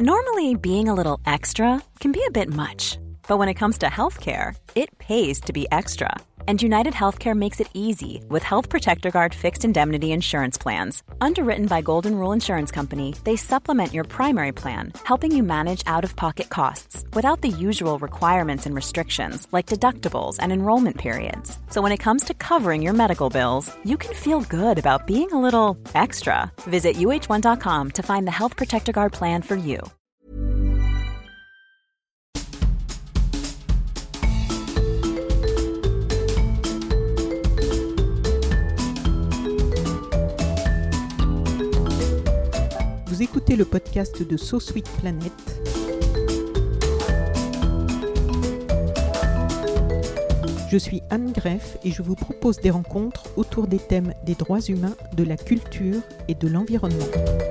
Normally, being a little extra can be a bit much, but when it comes to healthcare, it pays to be extra. And United Healthcare makes it easy with Health Protector Guard fixed indemnity insurance plans. Underwritten by Golden Rule Insurance Company, they supplement your primary plan, helping you manage out-of-pocket costs without the usual requirements and restrictions like deductibles and enrollment periods. So when it comes to covering your medical bills, you can feel good about being a little extra. Visit uh1.com to find the Health Protector Guard plan for you. Vous écoutez le podcast de So Sweet Planet. Je suis Anne Greff et je vous propose des rencontres autour des thèmes des droits humains, de la culture et de l'environnement.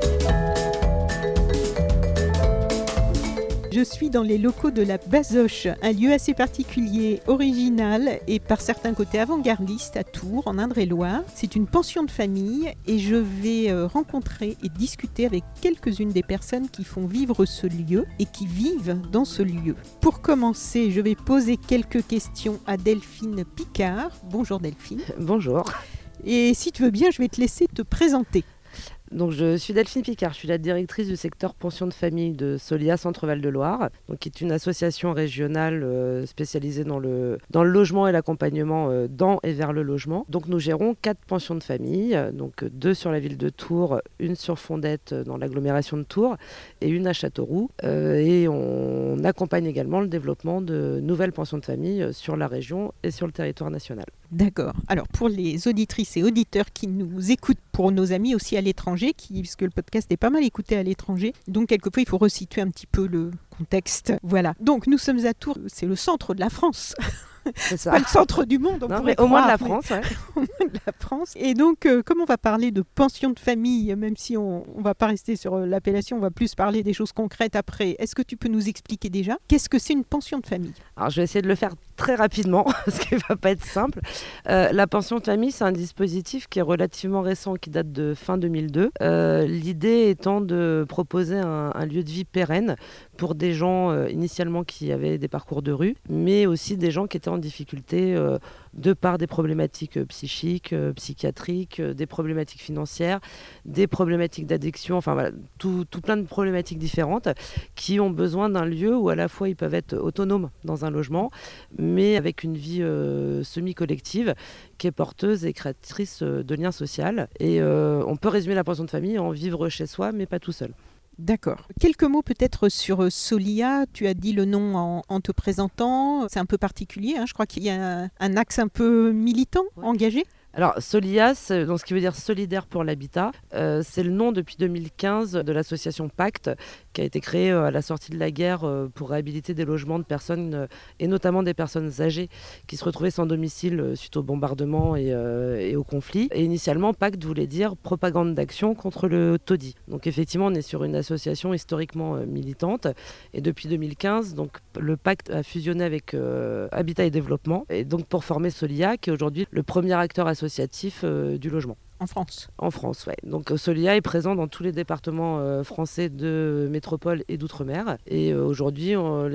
Je suis dans les locaux de la Basoche, un lieu assez particulier, original et par certains côtés avant-gardiste à Tours, en Indre-et-Loire. C'est une pension de famille et je vais rencontrer et discuter avec quelques-unes des personnes qui font vivre ce lieu et qui vivent dans ce lieu. Pour commencer, je vais poser quelques questions à Delphine Picard. Bonjour Delphine. Bonjour. Et si tu veux bien, je vais te laisser te présenter. Donc, je suis Delphine Picard, je suis la directrice du secteur pension de famille de Solia Centre-Val de Loire, donc, qui est une association régionale spécialisée dans le logement et l'accompagnement dans et vers le logement. Donc nous gérons 4 pensions de famille, donc 2 sur la ville de Tours, une sur Fondette dans l'agglomération de Tours et une à Châteauroux. Et on accompagne également le développement de nouvelles pensions de famille sur la région et sur le territoire national. D'accord. Alors pour les auditrices et auditeurs qui nous écoutent, pour nos amis aussi à l'étranger, puisque le podcast est pas mal écouté à l'étranger, donc quelquefois il faut resituer un petit peu le contexte. Voilà. Donc nous sommes à Tours, c'est le centre de la France. C'est ça. Pas le centre du monde, non, mais au moins de la France. Ouais. Au moins de la France. Et donc, comme on va parler de pension de famille, même si on ne va pas rester sur l'appellation, on va plus parler des choses concrètes après. Est-ce que tu peux nous expliquer déjà qu'est-ce que c'est une pension de famille ? Alors, je vais essayer de le faire très rapidement, ce qui ne va pas être simple. La pension de famille, c'est un dispositif qui est relativement récent, qui date de fin 2002. L'idée étant de proposer un lieu de vie pérenne pour des gens initialement qui avaient des parcours de rue, mais aussi des gens qui étaient en difficulté de par des problématiques psychiques, psychiatriques, des problématiques financières, des problématiques d'addiction, enfin voilà, tout plein de problématiques différentes qui ont besoin d'un lieu où à la fois ils peuvent être autonomes dans un logement, mais avec une vie semi-collective qui est porteuse et créatrice de liens sociaux. Et on peut résumer la pension de famille en vivre chez soi, mais pas tout seul. D'accord. Quelques mots peut-être sur Solia. Tu as dit le nom en te présentant. C'est un peu particulier. Je crois qu'il y a un axe un peu militant, engagé. Alors, Solia, donc ce qui veut dire solidaire pour l'habitat, c'est le nom depuis 2015 de l'association Pacte, qui a été créée à la sortie de la guerre pour réhabiliter des logements de personnes, et notamment des personnes âgées qui se retrouvaient sans domicile suite au bombardement et au conflit. Et initialement, Pacte voulait dire propagande d'action contre le taudis. Donc effectivement, on est sur une association historiquement militante. Et depuis 2015, donc, le Pacte a fusionné avec Habitat et Développement, et donc pour former Solia, qui est aujourd'hui le premier acteur associatif du logement. En France. En France, oui. Donc Solia est présent dans tous les départements français de métropole et d'outre-mer. Et aujourd'hui,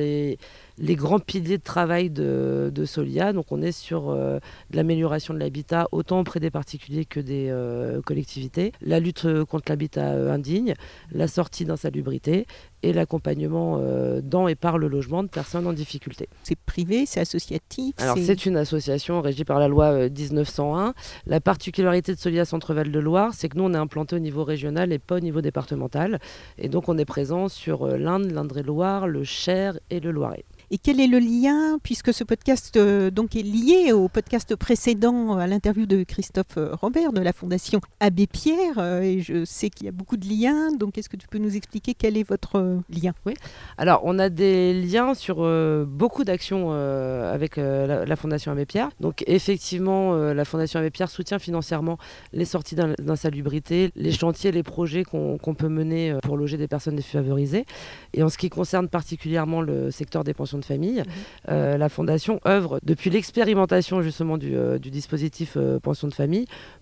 les grands piliers de travail de Solia, donc on est sur de l'amélioration de l'habitat, autant auprès des particuliers que des collectivités, la lutte contre l'habitat indigne, la sortie d'insalubrité et l'accompagnement dans et par le logement de personnes en difficulté. C'est privé, c'est associatif. Alors c'est une association régie par la loi 1901. La particularité de Solia Centre-Val de Loire, c'est que nous on est implanté au niveau régional et pas au niveau départemental. Et donc on est présent sur l'Indre, l'Indre-et-Loire, le Cher et le Loiret. Et quel est le lien, puisque ce podcast donc est lié au podcast précédent, à l'interview de Christophe Robert de la Fondation Abbé Pierre, et je sais qu'il y a beaucoup de liens, donc est-ce que tu peux nous expliquer quel est votre lien ? Oui, alors on a des liens sur beaucoup d'actions avec la Fondation Abbé Pierre. Donc effectivement, la Fondation Abbé Pierre soutient financièrement les sorties d'insalubrité, les chantiers, les projets qu'on peut mener pour loger des personnes défavorisées. Et en ce qui concerne particulièrement le secteur des pensions de famille, la Fondation œuvre depuis l'expérimentation justement du dispositif pension de famille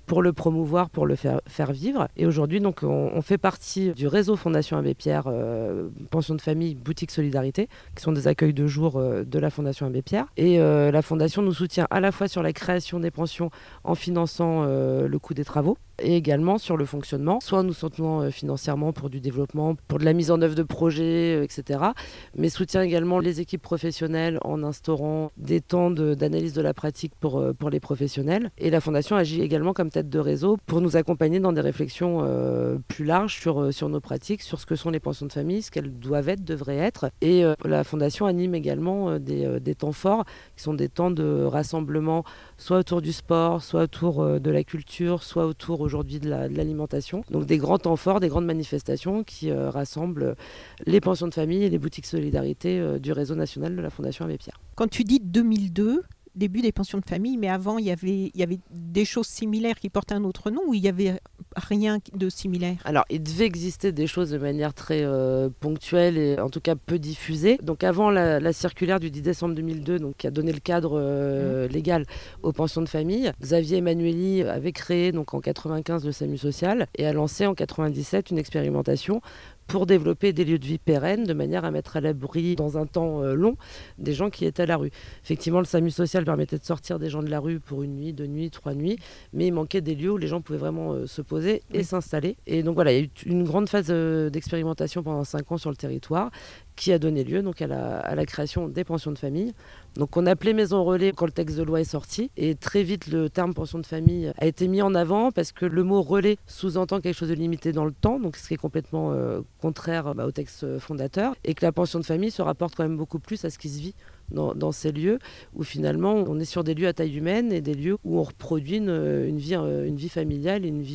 pour le promouvoir, pour le faire vivre. Et aujourd'hui, donc, on fait partie du réseau Fondation Abbé Pierre, pension de famille, boutique solidarité, qui sont des accueils de jour de la Fondation Abbé Pierre. Et la Fondation nous soutient à la fois sur la création des pensions en finançant le coût des travaux, et également sur le fonctionnement, soit nous soutenons financièrement pour du développement, pour de la mise en œuvre de projets, etc. Mais soutient également les équipes professionnelles en instaurant des temps d'analyse de la pratique pour les professionnels. Et la Fondation agit également comme tête de réseau pour nous accompagner dans des réflexions plus larges sur nos pratiques, sur ce que sont les pensions de famille, ce qu'elles doivent être, devraient être. Et la Fondation anime également des temps forts, qui sont des temps de rassemblement, soit autour du sport, soit autour de la culture, soit autour aujourd'hui de l'alimentation. Donc des grands temps forts, des grandes manifestations qui rassemblent les pensions de famille et les boutiques solidarité du réseau national de la Fondation Abbé Pierre. Quand tu dis 2002, début des pensions de famille, mais avant il y avait des choses similaires qui portaient un autre nom, ou il n'y avait rien de similaire? Alors il devait exister des choses de manière très ponctuelle et en tout cas peu diffusée. Donc avant la circulaire du 10 décembre 2002, donc, qui a donné le cadre légal aux pensions de famille, Xavier Emmanuelli avait créé donc, en 1995 le SAMU social et a lancé en 1997 une expérimentation pour développer des lieux de vie pérennes de manière à mettre à l'abri dans un temps long des gens qui étaient à la rue. Effectivement, le SAMU social permettait de sortir des gens de la rue pour 1 nuit, 2 nuits, 3 nuits, mais il manquait des lieux où les gens pouvaient vraiment se poser et s'installer. Et donc voilà, il y a eu une grande phase d'expérimentation pendant 5 ans sur le territoire qui a donné lieu donc, à la création des pensions de famille. Donc on appelait maison relais quand le texte de loi est sorti, et très vite le terme pension de famille a été mis en avant parce que le mot relais sous-entend quelque chose de limité dans le temps, donc ce qui est complètement contraire au texte fondateur, et que la pension de famille se rapporte quand même beaucoup plus à ce qui se vit dans ces lieux où finalement on est sur des lieux à taille humaine et des lieux où on reproduit une vie familiale, une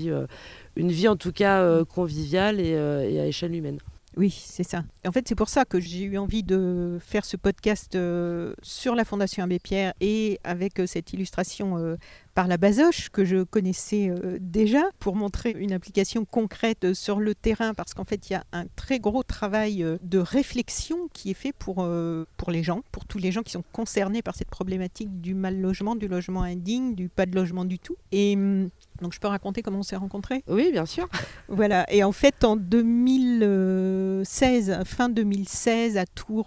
vie en tout cas conviviale et à échelle humaine. Oui, c'est ça. En fait, c'est pour ça que j'ai eu envie de faire ce podcast sur la Fondation Abbé Pierre, et avec cette illustration par la Bazoche que je connaissais déjà, pour montrer une application concrète sur le terrain, parce qu'en fait, il y a un très gros travail de réflexion qui est fait pour les gens, pour tous les gens qui sont concernés par cette problématique du mal logement, du logement indigne, du pas de logement du tout. Et donc, je peux raconter comment on s'est rencontrés ? Oui, bien sûr. Voilà. Et en fait, en 2016, fin 2016, à Tours,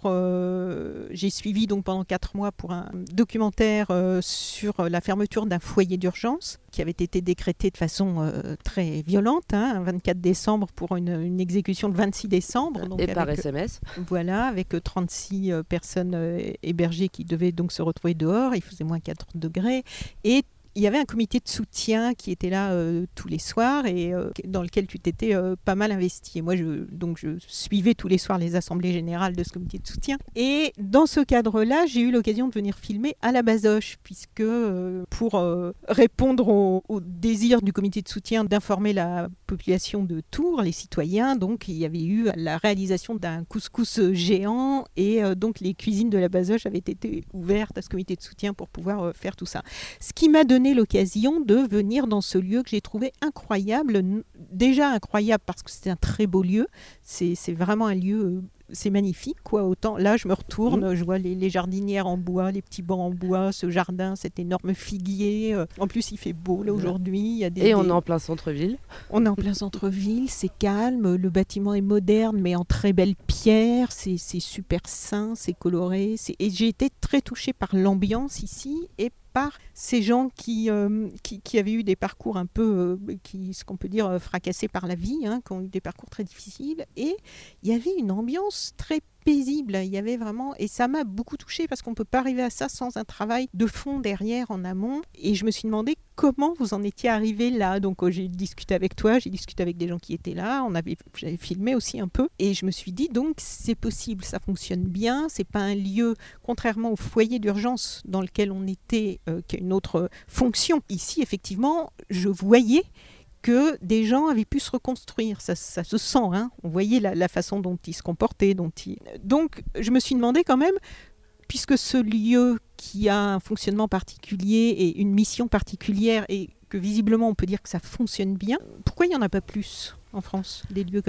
j'ai suivi donc pendant 4 mois pour un documentaire sur la fermeture d'un foyer d'urgence qui avait été décrété de façon très violente, un 24 décembre pour une exécution le 26 décembre. Donc et par SMS. Voilà, avec 36 personnes hébergées qui devaient donc se retrouver dehors. Il faisait moins 4 degrés. Et il y avait un comité de soutien qui était là tous les soirs, et dans lequel tu t'étais pas mal investi. Et moi, je suivais tous les soirs les assemblées générales de ce comité de soutien. Et dans ce cadre-là, j'ai eu l'occasion de venir filmer à la Bazoche, puisque pour répondre au désir du comité de soutien d'informer la population de Tours, les citoyens, donc il y avait eu la réalisation d'un couscous géant, et donc les cuisines de la Bazoche avaient été ouvertes à ce comité de soutien pour pouvoir faire tout ça. Ce qui m'a donné l'occasion de venir dans ce lieu que j'ai trouvé incroyable, déjà incroyable parce que c'est un très beau lieu, c'est vraiment un lieu, c'est magnifique quoi. Autant là je me retourne, je vois les jardinières en bois, les petits bancs en bois, ce jardin, cet énorme figuier, en plus il fait beau là aujourd'hui, il y a on est en plein centre-ville. On est en plein centre-ville, c'est calme, le bâtiment est moderne mais en très belle pierre, c'est super sain, c'est coloré, et j'ai été très touchée par l'ambiance ici et par ces gens qui avaient eu des parcours un peu, ce qu'on peut dire, fracassés par la vie, qui ont eu des parcours très difficiles. Et il y avait une ambiance très paisible, il y avait vraiment, et ça m'a beaucoup touchée parce qu'on ne peut pas arriver à ça sans un travail de fond derrière, en amont. Et je me suis demandé comment vous en étiez arrivé là. Donc j'ai discuté avec toi, j'ai discuté avec des gens qui étaient là, j'avais filmé aussi un peu, et je me suis dit donc c'est possible, ça fonctionne bien, c'est pas un lieu, contrairement au foyer d'urgence dans lequel on était, qui a une autre fonction. Ici effectivement je voyais que des gens avaient pu se reconstruire. Ça se sent, on voyait la façon dont ils se comportaient. Donc, je me suis demandé quand même, puisque ce lieu qui a un fonctionnement particulier et une mission particulière, et que visiblement on peut dire que ça fonctionne bien, pourquoi il n'y en a pas plus en France, des lieux comme ça ?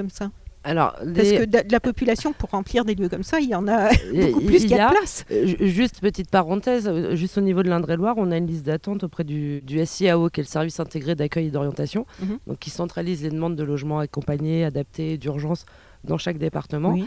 Alors, Parce que de la population, pour remplir des lieux comme ça, il y en a beaucoup plus qu'il y a de place. Juste petite parenthèse, juste au niveau de l'Indre-et-Loire, on a une liste d'attente auprès du SIAO, qui est le service intégré d'accueil et d'orientation, donc qui centralise les demandes de logements accompagnés, adaptés, d'urgence dans chaque département. Oui.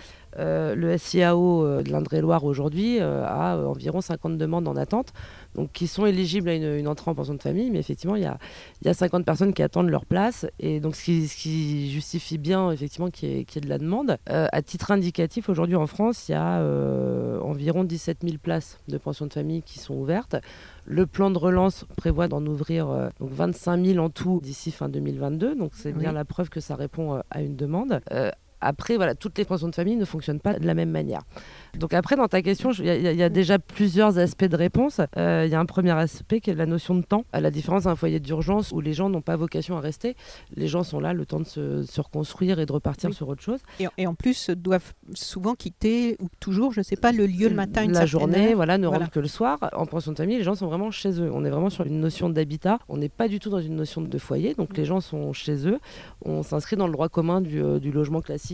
Le SIAO de l'Indre-et-Loire aujourd'hui a environ 50 demandes en attente, donc qui sont éligibles à une entrée en pension de famille, mais effectivement il y a 50 personnes qui attendent leur place, et donc ce qui justifie bien effectivement qu'il y ait de la demande. À titre indicatif, aujourd'hui en France, il y a environ 17 000 places de pension de famille qui sont ouvertes. Le plan de relance prévoit d'en ouvrir donc 25 000 en tout d'ici fin 2022, donc c'est bien la preuve que ça répond à une demande. Après, voilà, toutes les pensions de famille ne fonctionnent pas de la même manière. Donc après, dans ta question, il y a déjà plusieurs aspects de réponse. Il y a un premier aspect qui est la notion de temps. À la différence d'un foyer d'urgence où les gens n'ont pas vocation à rester, les gens sont là le temps de se reconstruire et de repartir sur autre chose. Et en plus, doivent souvent quitter, ou toujours, je ne sais pas, le lieu le matin, la journée, ne rentrent que le soir. En pension de famille, les gens sont vraiment chez eux. On est vraiment sur une notion d'habitat. On n'est pas du tout dans une notion de foyer. Donc les gens sont chez eux. On s'inscrit dans le droit commun du logement classique.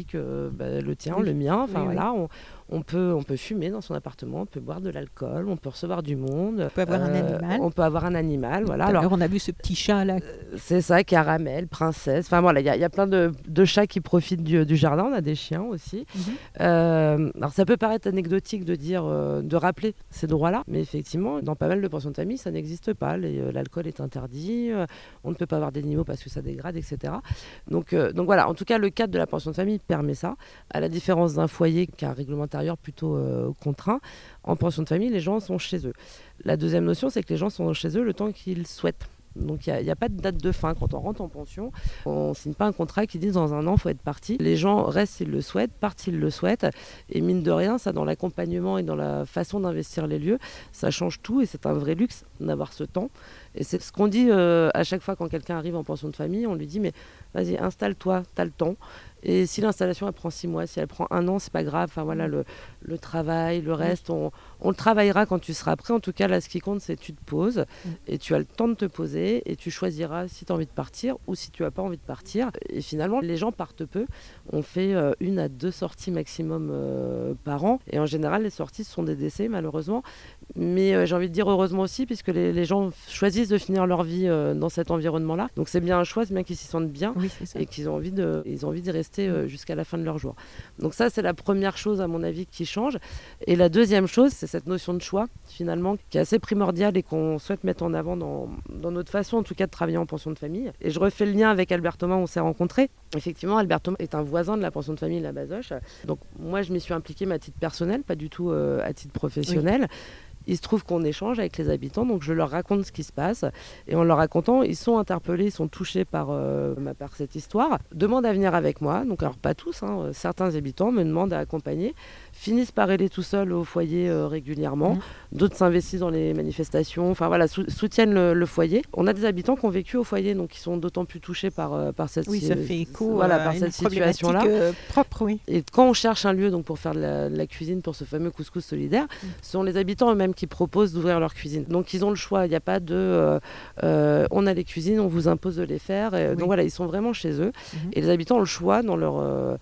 Le tien, le mien, voilà, on peut fumer dans son appartement, on peut boire de l'alcool, on peut recevoir du monde. On peut avoir un animal. On peut avoir un animal, voilà. Alors on a vu ce petit chat là. C'est ça, Caramel, Princesse. Enfin voilà, il y a plein de chats qui profitent du jardin. On a des chiens aussi. Alors ça peut paraître anecdotique de dire, de rappeler ces droits-là, mais effectivement, dans pas mal de pensions de famille, ça n'existe pas. L'alcool est interdit. On ne peut pas avoir d'animaux parce que ça dégrade, etc. Donc voilà, en tout cas, le cadre de la pension de famille permet ça, à la différence d'un foyer qui a un règlement intérieur plutôt contraint. En pension de famille, les gens sont chez eux. La deuxième notion, c'est que les gens sont chez eux le temps qu'ils souhaitent. Donc il n'y a pas de date de fin. Quand on rentre en pension, on ne signe pas un contrat qui dit dans un an il faut être parti. Les gens restent s'ils le souhaitent, partent s'ils le souhaitent. Et mine de rien, ça dans l'accompagnement et dans la façon d'investir les lieux, ça change tout et c'est un vrai luxe d'avoir ce temps. Et c'est ce qu'on dit à chaque fois quand quelqu'un arrive en pension de famille, on lui dit mais vas-y, installe-toi, t'as le temps. Et si l'installation elle prend 6 mois, si elle prend 1 an, c'est pas grave. Enfin voilà, le travail, le reste, on le travaillera quand tu seras prêt. En tout cas, là, ce qui compte, c'est que tu te poses et tu as le temps de te poser et tu choisiras si tu as envie de partir ou si tu n'as pas envie de partir. Et finalement, les gens partent peu. On fait 1 à 2 sorties maximum par an. Et en général, les sorties, ce sont des décès, malheureusement. Mais j'ai envie de dire heureusement aussi, puisque les gens choisissent de finir leur vie dans cet environnement-là. Donc c'est bien un choix, c'est bien qu'ils s'y sentent bien et qu'ils ont envie d'y rester jusqu'à la fin de leur jour. Donc ça, c'est la première chose, à mon avis, qui change. Et la deuxième chose, c'est cette notion de choix, finalement, qui est assez primordiale et qu'on souhaite mettre en avant dans notre façon, en tout cas, de travailler en pension de famille. Et je refais le lien avec Albert Thomas, on s'est rencontrés. Effectivement, Albert Thomas est un voisin de la pension de famille La Bazoche. Donc moi, je m'y suis impliquée à titre personnel, pas du tout à titre professionnel. Oui. Il se trouve qu'on échange avec les habitants, donc je leur raconte ce qui se passe. Et en leur racontant, ils sont interpellés, ils sont touchés par cette histoire. Demandent à venir avec moi, donc alors pas tous, certains habitants me demandent à accompagner, finissent par aller tout seuls au foyer régulièrement. D'autres s'investissent dans les manifestations, enfin voilà, soutiennent le foyer. On a des habitants qui ont vécu au foyer, donc qui sont d'autant plus touchés par cette ça fait écho par cette situation-là. Propre, oui. Et quand on cherche un lieu donc, pour faire de la cuisine, pour ce fameux couscous solidaire, ce sont les habitants eux-mêmes qui proposent d'ouvrir leur cuisine. Donc ils ont le choix, il n'y a pas de on a les cuisines, on vous impose de les faire. Donc voilà, ils sont vraiment chez eux. Et les habitants ont le choix dans leur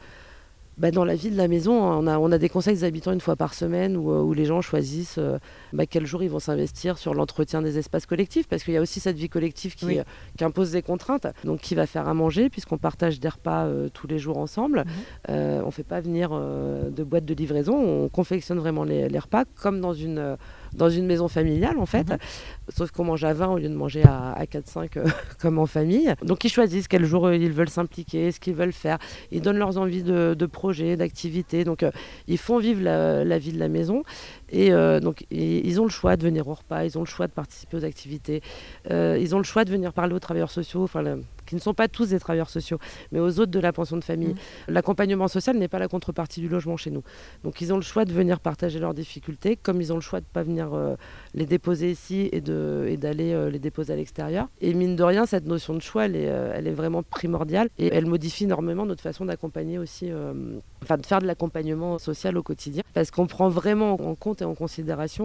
dans la vie de la maison. On a des conseils des habitants 1 fois par semaine où les gens choisissent quel jour ils vont s'investir sur l'entretien des espaces collectifs, parce qu'il y a aussi cette vie collective qui impose des contraintes. Donc qui va faire à manger, puisqu'on partage des repas tous les jours ensemble. On ne fait pas venir de boîtes de livraison, on confectionne vraiment les repas comme dans une maison familiale en fait, sauf qu'on mange à 20 au lieu de manger à 4-5 comme en famille. Donc ils choisissent quel jour ils veulent s'impliquer, ce qu'ils veulent faire. Ils donnent leurs envies de projets, d'activités. Donc ils font vivre la vie de la maison. Et donc ils ont le choix de venir au repas, ils ont le choix de participer aux activités, ils ont le choix de venir parler aux travailleurs sociaux, qui ne sont pas tous des travailleurs sociaux, mais aux autres de la pension de famille. L'accompagnement social n'est pas la contrepartie du logement chez nous. Donc ils ont le choix de venir partager leurs difficultés, comme ils ont le choix de ne pas venir les déposer ici et d'aller les déposer à l'extérieur. Et mine de rien, cette notion de choix, elle est vraiment primordiale et elle modifie énormément notre façon d'accompagner aussi, de faire de l'accompagnement social au quotidien, parce qu'on prend vraiment en compte et en considération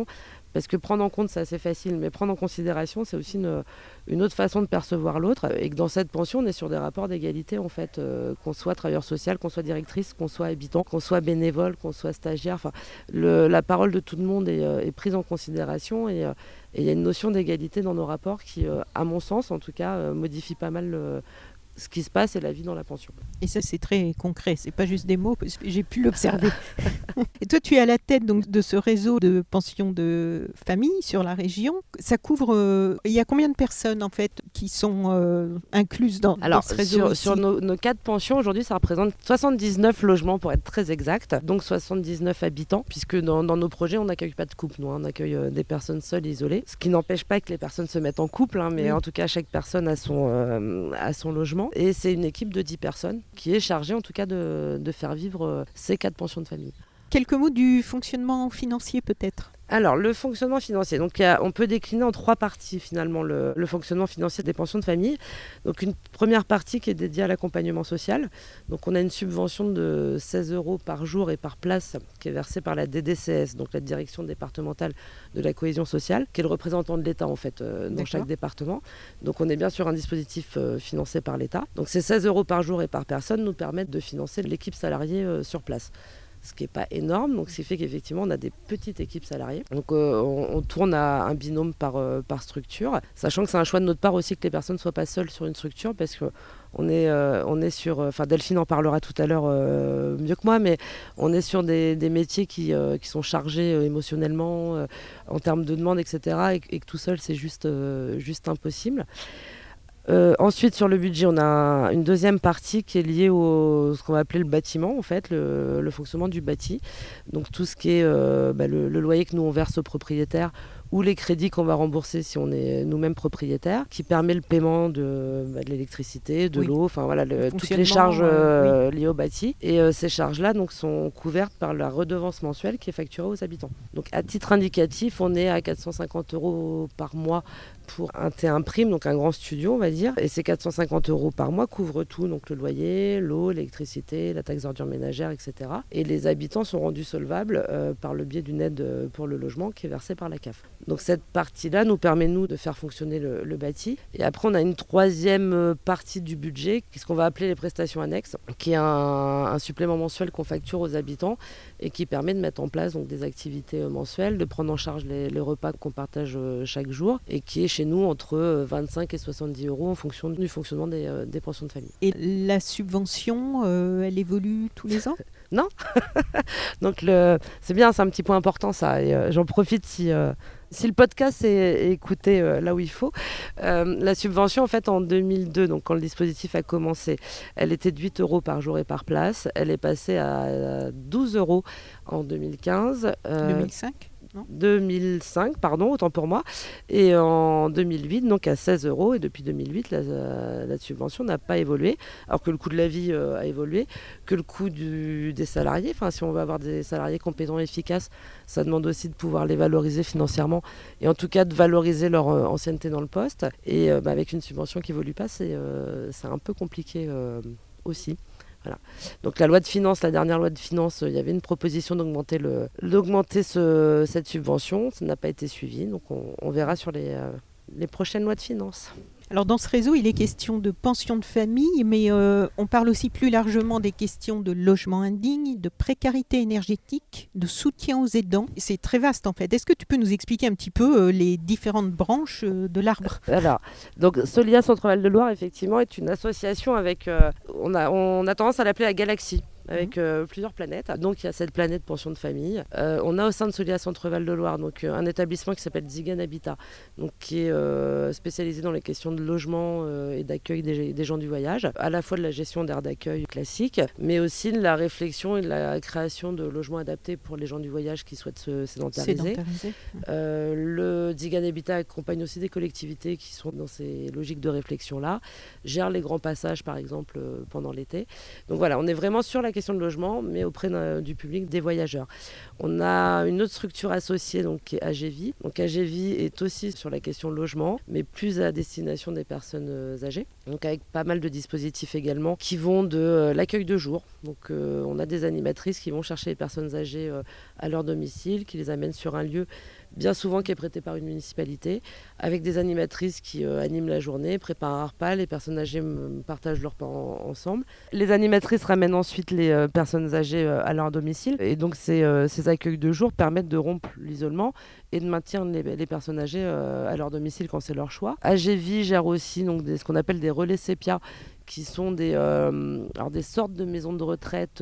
Parce que prendre en compte, c'est assez facile, mais prendre en considération, c'est aussi une autre façon de percevoir l'autre. Et que dans cette pension, on est sur des rapports d'égalité, en fait, qu'on soit travailleur social, qu'on soit directrice, qu'on soit habitant, qu'on soit bénévole, qu'on soit stagiaire. Enfin, la parole de tout le monde est prise en considération et il y a une notion d'égalité dans nos rapports qui, à mon sens, en tout cas, modifie pas mal ce qui se passe et la vie dans la pension. Et ça, c'est très concret, c'est pas juste des mots, parce que j'ai pu l'observer. Et toi, tu es à la tête donc, de ce réseau de pensions de famille sur la région. Ça couvre, il y a combien de personnes en fait qui sont incluses dans ce réseau sur nos 4 pensions, aujourd'hui, ça représente 79 logements pour être très exact, donc 79 habitants, puisque dans nos projets, on n'accueille pas de couple, nous, on accueille des personnes seules, isolées, ce qui n'empêche pas que les personnes se mettent en couple, mais en tout cas, chaque personne a son logement. Et c'est une équipe de 10 personnes qui est chargée en tout cas de faire vivre ces 4 pensions de famille. Quelques mots du fonctionnement financier peut-être ? Alors, le fonctionnement financier, donc on peut décliner en 3 parties finalement le fonctionnement financier des pensions de famille. Donc une première partie qui est dédiée à l'accompagnement social. Donc on a une subvention de 16 € par jour et par place qui est versée par la DDCS, donc la Direction départementale de la cohésion sociale, qui est le représentant de l'État en fait dans chaque département. Donc on est bien sur un dispositif financé par l'État. Donc ces 16 € par jour et par personne nous permettent de financer l'équipe salariée sur place. Ce qui n'est pas énorme, donc ce qui fait qu'effectivement on a des petites équipes salariées. Donc on tourne à un binôme par structure, sachant que c'est un choix de notre part aussi que les personnes ne soient pas seules sur une structure, parce qu'on est sur, enfin Delphine en parlera tout à l'heure mieux que moi, mais on est sur des métiers qui sont chargés émotionnellement, en termes de demande, etc. Et que tout seul c'est juste impossible. Ensuite, sur le budget, on a une deuxième partie qui est liée au ce qu'on va appeler le bâtiment, en fait, le fonctionnement du bâti. Donc tout ce qui est le loyer que nous on verse aux propriétaires ou les crédits qu'on va rembourser si on est nous-mêmes propriétaires, qui permet le paiement de l'électricité, de l'eau, enfin voilà, toutes les charges liées au bâti. Et ces charges-là donc, sont couvertes par la redevance mensuelle qui est facturée aux habitants. Donc à titre indicatif, on est à 450 € par mois pour un T1 prime, donc un grand studio on va dire. Et ces 450 € par mois couvrent tout, donc le loyer, l'eau, l'électricité, la taxe d'ordures ménagères, etc. Et les habitants sont rendus solvables par le biais d'une aide pour le logement qui est versée par la CAF. Donc cette partie-là nous permet, nous, de faire fonctionner le bâti. Et après, on a une troisième partie du budget, ce qu'on va appeler les prestations annexes, qui est un supplément mensuel qu'on facture aux habitants et qui permet de mettre en place donc, des activités mensuelles, de prendre en charge les repas qu'on partage chaque jour et qui est chez nous entre 25 et 70 € en fonction du fonctionnement des pensions de famille. Et la subvention, elle évolue tous les ans ? Non. Donc c'est bien, c'est un petit point important ça. Et j'en profite si le podcast est écouté là où il faut. La subvention, en fait, en 2002, donc quand le dispositif a commencé, elle était de 8 € par jour et par place. Elle est passée à 12 € en 2015. 2005, pardon, autant pour moi. Et en 2008, donc à 16 €. Et depuis 2008, la subvention n'a pas évolué. Alors que le coût de la vie a évolué, que le coût des salariés. Enfin, si on veut avoir des salariés compétents et efficaces, ça demande aussi de pouvoir les valoriser financièrement. Et en tout cas, de valoriser leur ancienneté dans le poste. Et avec une subvention qui n'évolue pas, c'est un peu compliqué aussi. Voilà. Donc la dernière loi de finances, il y avait une proposition d'augmenter cette subvention. Ça n'a pas été suivi, donc on verra sur les prochaines lois de finances. Alors dans ce réseau, il est question de pension de famille, mais on parle aussi plus largement des questions de logement indigne, de précarité énergétique, de soutien aux aidants. C'est très vaste en fait. Est-ce que tu peux nous expliquer un petit peu les différentes branches de l'arbre ? Alors, donc Solia Centre-Val de Loire, effectivement, est une association avec... on a tendance à l'appeler la galaxie, avec plusieurs planètes. Donc il y a cette planète pension de famille. On a au sein de Solia Centre-Val de Loire donc, un établissement qui s'appelle Zigan Habitat, donc, qui est spécialisé dans les questions de logement et d'accueil des gens du voyage, à la fois de la gestion d'aires d'accueil classique, mais aussi de la réflexion et de la création de logements adaptés pour les gens du voyage qui souhaitent se sédentariser. Le Zigan Habitat accompagne aussi des collectivités qui sont dans ces logiques de réflexion-là, gère les grands passages par exemple pendant l'été. Donc voilà, on est vraiment sur la question de logement, mais auprès du public, des voyageurs. On a une autre structure associée donc, qui est AGVI. Donc AGVI est aussi sur la question logement, mais plus à destination des personnes âgées. Donc avec pas mal de dispositifs également qui vont de l'accueil de jour. Donc on a des animatrices qui vont chercher les personnes âgées à leur domicile, qui les amènent sur un lieu bien souvent qui est prêté par une municipalité, avec des animatrices qui animent la journée, préparent un repas, les personnes âgées partagent leur repas ensemble. Les animatrices ramènent ensuite les personnes âgées à leur domicile, et donc ces accueils de jour permettent de rompre l'isolement et de maintenir les personnes âgées à leur domicile quand c'est leur choix. AGV gère aussi donc, ce qu'on appelle des relais sépia, qui sont des sortes de maisons de retraite,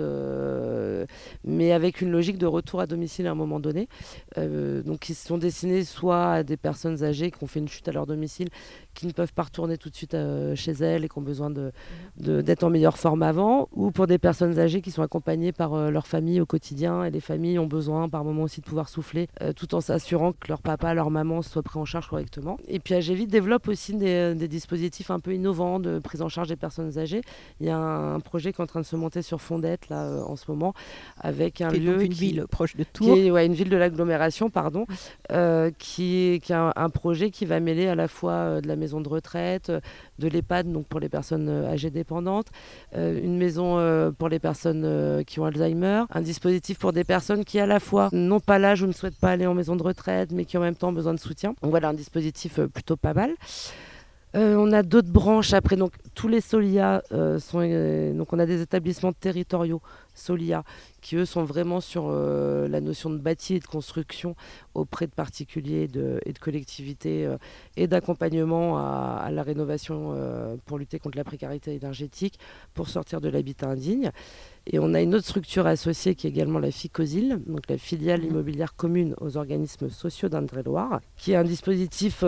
mais avec une logique de retour à domicile à un moment donné. Donc qui sont destinés soit à des personnes âgées qui ont fait une chute à leur domicile, qui ne peuvent pas retourner tout de suite chez elles et qui ont besoin d'être en meilleure forme avant, ou pour des personnes âgées qui sont accompagnées par leur famille au quotidien, et les familles ont besoin par moment aussi de pouvoir souffler, tout en s'assurant que leur papa, leur maman soient pris en charge correctement. Et puis AGV développe aussi des dispositifs un peu innovants de prise en charge des personnes âgées. Il y a un projet qui est en train de se monter sur Fondette là, en ce moment, avec un lieu une ville proche de Tours. Une ville de l'agglomération, pardon, qui a un projet qui va mêler à la fois de la maison de retraite, de l'EHPAD, donc pour les personnes âgées dépendantes, une maison pour les personnes qui ont Alzheimer, un dispositif pour des personnes qui à la fois n'ont pas l'âge ou ne souhaitent pas aller en maison de retraite, mais qui en même temps ont besoin de soutien. Donc voilà, un dispositif plutôt pas mal. On a d'autres branches après, donc tous les Solia donc on a des établissements territoriaux Solia qui eux sont vraiment sur la notion de bâti et de construction auprès de particuliers et de collectivités et d'accompagnement à la rénovation pour lutter contre la précarité énergétique, pour sortir de l'habitat indigne. Et on a une autre structure associée qui est également la FICOSIL, donc la filiale immobilière commune aux organismes sociaux d'Indre-et-Loire, qui est un dispositif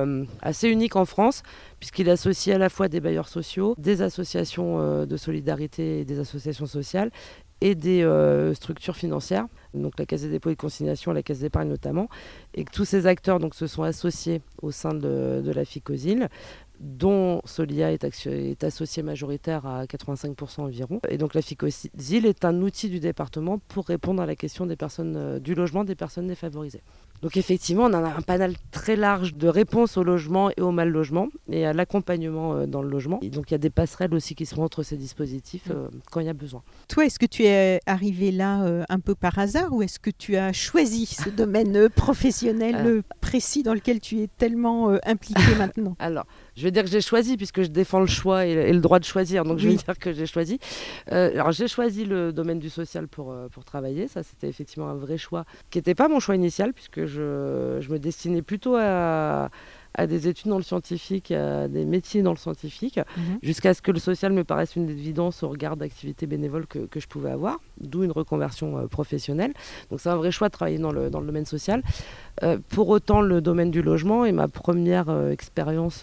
assez unique en France, puisqu'il associe à la fois des bailleurs sociaux, des associations de solidarité et des associations sociales, et des structures financières, donc la Caisse des dépôts et de consignation, la Caisse d'épargne notamment, et que tous ces acteurs donc, se sont associés au sein de la FICOSIL, dont Solia est associé majoritaire à 85% environ. Et donc la FICOSIL est un outil du département pour répondre à la question des personnes, du logement des personnes défavorisées. Donc effectivement, on a un panel très large de réponses au logement et au mal logement et à l'accompagnement dans le logement. Et donc il y a des passerelles aussi qui se font entre ces dispositifs quand il y a besoin. Toi, est-ce que tu es arrivé là un peu par hasard ou est-ce que tu as choisi ce domaine professionnel précis dans lequel tu es tellement impliqué maintenant ? Alors, je vais dire que j'ai choisi puisque je défends le choix et le droit de choisir. Donc je vais dire que j'ai choisi. Alors j'ai choisi le domaine du social pour travailler. Ça, c'était effectivement un vrai choix qui n'était pas mon choix initial puisque je me destinais plutôt à des études dans le scientifique, à des métiers dans le scientifique, jusqu'à ce que le social me paraisse une évidence au regard d'activités bénévoles que je pouvais avoir, d'où une reconversion professionnelle. Donc c'est un vrai choix de travailler dans le domaine social. Pour autant, le domaine du logement est ma première expérience,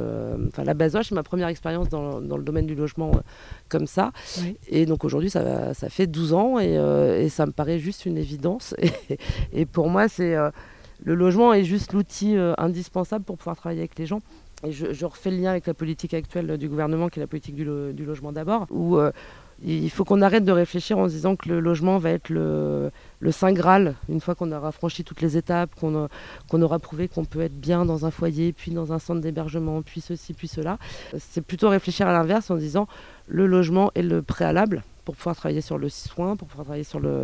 la Bazoche est ma première expérience dans le domaine du logement comme ça. Oui. Et donc aujourd'hui, ça fait 12 ans et ça me paraît juste une évidence. Et pour moi, le logement est juste l'outil indispensable pour pouvoir travailler avec les gens. Et je refais le lien avec la politique actuelle du gouvernement, qui est la politique du logement d'abord, où il faut qu'on arrête de réfléchir en se disant que le logement va être le Saint Graal, une fois qu'on aura franchi toutes les étapes, qu'on aura prouvé qu'on peut être bien dans un foyer, puis dans un centre d'hébergement, puis ceci, puis cela. C'est plutôt réfléchir à l'inverse en disant le logement est le préalable pour pouvoir travailler sur le soin, pour pouvoir travailler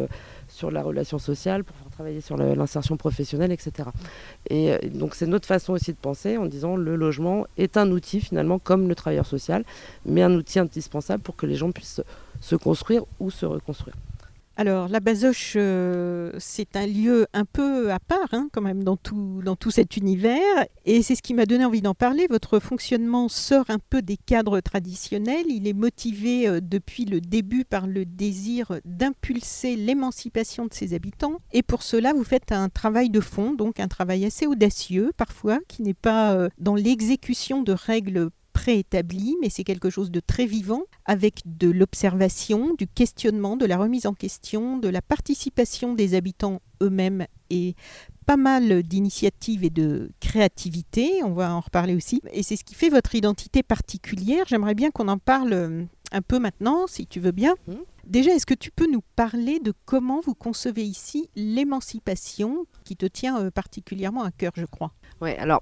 sur la relation sociale, pour pouvoir travailler sur l'insertion professionnelle, etc. Et donc c'est notre façon aussi de penser en disant le logement est un outil finalement comme le travailleur social, mais un outil indispensable pour que les gens puissent se construire ou se reconstruire. Alors, la Bazoche, c'est un lieu un peu à part quand même dans tout cet univers et c'est ce qui m'a donné envie d'en parler. Votre fonctionnement sort un peu des cadres traditionnels. Il est motivé depuis le début par le désir d'impulser l'émancipation de ses habitants et pour cela, vous faites un travail de fond, donc un travail assez audacieux parfois, qui n'est pas dans l'exécution de règles préétabli, mais c'est quelque chose de très vivant, avec de l'observation, du questionnement, de la remise en question, de la participation des habitants eux-mêmes et pas mal d'initiatives et de créativité, on va en reparler aussi. Et c'est ce qui fait votre identité particulière. J'aimerais bien qu'on en parle un peu maintenant, si tu veux bien. Déjà, est-ce que tu peux nous parler de comment vous concevez ici l'émancipation qui te tient particulièrement à cœur, je crois ? Oui, alors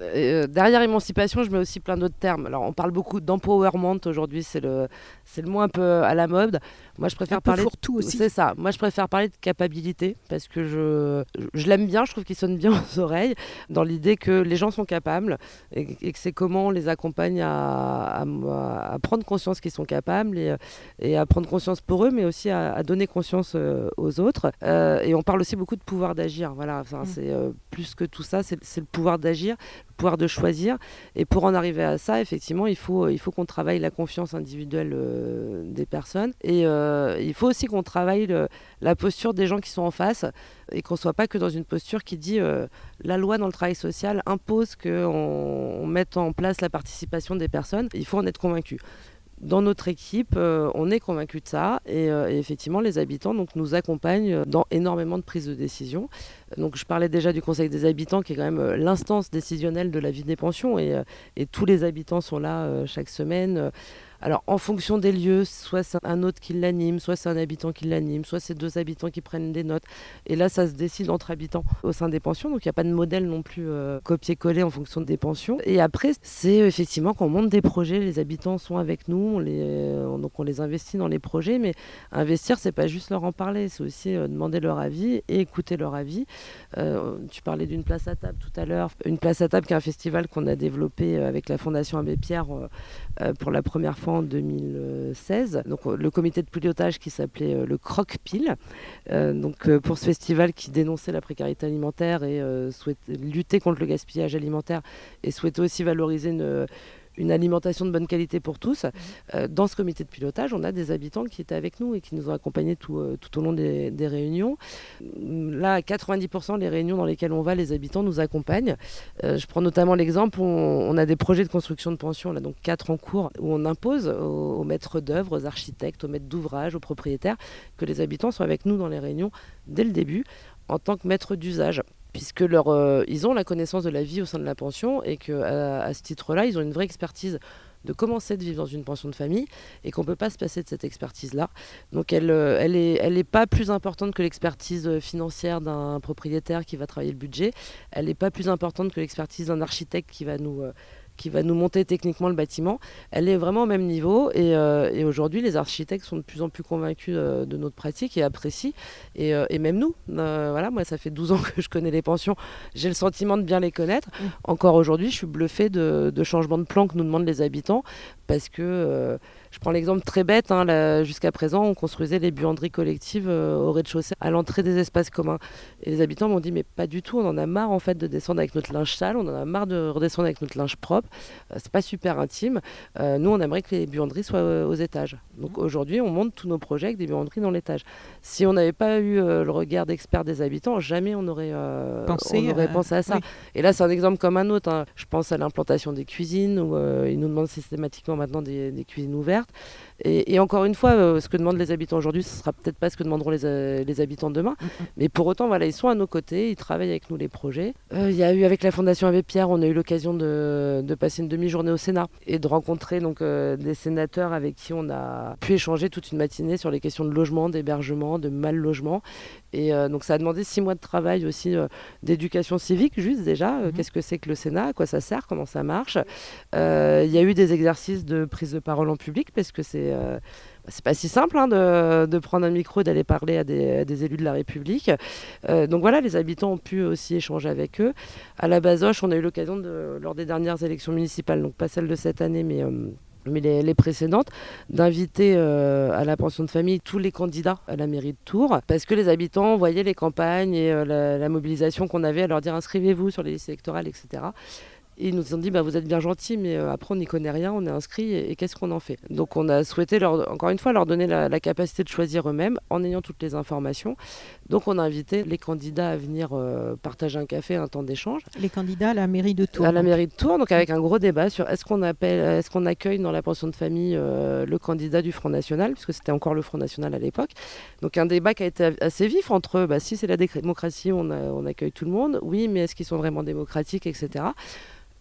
Derrière émancipation, je mets aussi plein d'autres termes. Alors, on parle beaucoup d'empowerment aujourd'hui, c'est le mot un peu à la mode. Moi, je préfère parler fourre-tout aussi. C'est ça. Moi, je préfère parler de capacité parce que je l'aime bien. Je trouve qu'il sonne bien aux oreilles dans l'idée que les gens sont capables et que c'est comment on les accompagne à prendre conscience qu'ils sont capables et à prendre conscience pour eux, mais aussi à donner conscience aux autres. Et on parle aussi beaucoup de pouvoir d'agir. Voilà, enfin, c'est plus que tout ça, c'est le pouvoir d'agir, le pouvoir de choisir. Et pour en arriver à ça, effectivement, il faut qu'on travaille la confiance individuelle des personnes. Et il faut aussi qu'on travaille la posture des gens qui sont en face et qu'on ne soit pas que dans une posture qui dit la loi dans le travail social impose qu'on mette en place la participation des personnes. Il faut en être convaincu. Dans notre équipe, on est convaincu de ça et effectivement, les habitants donc, nous accompagnent dans énormément de prises de décision. Donc, je parlais déjà du Conseil des habitants qui est quand même l'instance décisionnelle de la vie des pensions et tous les habitants sont là chaque semaine. Alors, en fonction des lieux, soit c'est un autre qui l'anime, soit c'est un habitant qui l'anime, soit c'est 2 habitants qui prennent des notes. Et là, ça se décide entre habitants au sein des pensions. Donc, il n'y a pas de modèle non plus copier-coller en fonction des pensions. Et après, c'est effectivement qu'on monte des projets. Les habitants sont avec nous. Donc, on les investit dans les projets. Mais investir, c'est pas juste leur en parler. C'est aussi demander leur avis et écouter leur avis. Tu parlais d'une place à table tout à l'heure. Une place à table qui est un festival qu'on a développé avec la Fondation Abbé Pierre pour la première fois en 2016. Donc, le comité de pilotage qui s'appelait le Croque-Pile. Pour ce festival qui dénonçait la précarité alimentaire et souhaitait lutter contre le gaspillage alimentaire et souhaitait aussi valoriser une alimentation de bonne qualité pour tous. Dans ce comité de pilotage, on a des habitants qui étaient avec nous et qui nous ont accompagnés tout au long des réunions. Là, à 90%, les réunions dans lesquelles on va, les habitants nous accompagnent. Je prends notamment l'exemple, on a des projets de construction de pensions, on a donc 4 en cours, où on impose aux maîtres d'œuvre, aux architectes, aux maîtres d'ouvrage, aux propriétaires, que les habitants soient avec nous dans les réunions dès le début, en tant que maîtres d'usage. Puisque ils ont la connaissance de la vie au sein de la pension et qu'à ce titre-là, ils ont une vraie expertise de comment c'est de vivre dans une pension de famille et qu'on ne peut pas se passer de cette expertise-là. Donc elle est pas plus importante que l'expertise financière d'un propriétaire qui va travailler le budget. Elle n'est pas plus importante que l'expertise d'un architecte qui va nous monter techniquement le bâtiment. Elle est vraiment au même niveau et aujourd'hui les architectes sont de plus en plus convaincus de notre pratique et apprécient et même nous. Voilà, moi ça fait 12 ans que je connais les pensions, j'ai le sentiment de bien les connaître. Encore aujourd'hui je suis bluffée de changements de plan que nous demandent les habitants parce que je prends l'exemple très bête, jusqu'à présent on construisait les buanderies collectives au rez-de-chaussée à l'entrée des espaces communs et les habitants m'ont dit mais pas du tout, on en a marre en fait de descendre avec notre linge sale, on en a marre de redescendre avec notre linge propre. C'est pas super intime. Nous, on aimerait que les buanderies soient aux étages. Donc aujourd'hui, on monte tous nos projets avec des buanderies dans l'étage. Si on n'avait pas eu le regard d'experts des habitants, jamais on aurait pensé à ça. Oui. Et là, c'est un exemple comme un autre. Je pense à l'implantation des cuisines où ils nous demandent systématiquement maintenant des cuisines ouvertes. Et encore une fois, ce que demandent les habitants aujourd'hui, ce ne sera peut-être pas ce que demanderont les habitants demain. Mais pour autant, voilà, ils sont à nos côtés, ils travaillent avec nous les projets. Il y a eu avec la Fondation Abbé Pierre, on a eu l'occasion de passer une demi-journée au Sénat et de rencontrer donc, des sénateurs avec qui on a pu échanger toute une matinée sur les questions de logement, d'hébergement, de mal logement. Et donc ça a demandé 6 mois de travail aussi d'éducation civique, juste déjà. Qu'est-ce que c'est que le Sénat, à quoi ça sert, comment ça marche. Il y a eu des exercices de prise de parole en public parce que c'est pas si simple de prendre un micro et d'aller parler à des élus de la République. Donc voilà, les habitants ont pu aussi échanger avec eux. À la Bazoche, on a eu l'occasion, lors des dernières élections municipales, donc pas celle de cette année, mais les précédentes, d'inviter à la pension de famille tous les candidats à la mairie de Tours, parce que les habitants voyaient les campagnes et la mobilisation qu'on avait à leur dire inscrivez-vous sur les listes électorales, etc. Et ils nous ont dit vous êtes bien gentils, mais après on n'y connaît rien, on est inscrits et qu'est-ce qu'on en fait? Donc on a souhaité encore une fois leur donner la capacité de choisir eux-mêmes en ayant toutes les informations. Donc on a invité les candidats à venir partager un café, un temps d'échange. Les candidats à la mairie de Tours. À la mairie de Tours, donc avec un gros débat sur est-ce qu'on accueille dans la pension de famille le candidat du Front National, puisque c'était encore le Front National à l'époque. Donc un débat qui a été assez vif entre si c'est la démocratie, on accueille tout le monde, oui, mais est-ce qu'ils sont vraiment démocratiques, etc.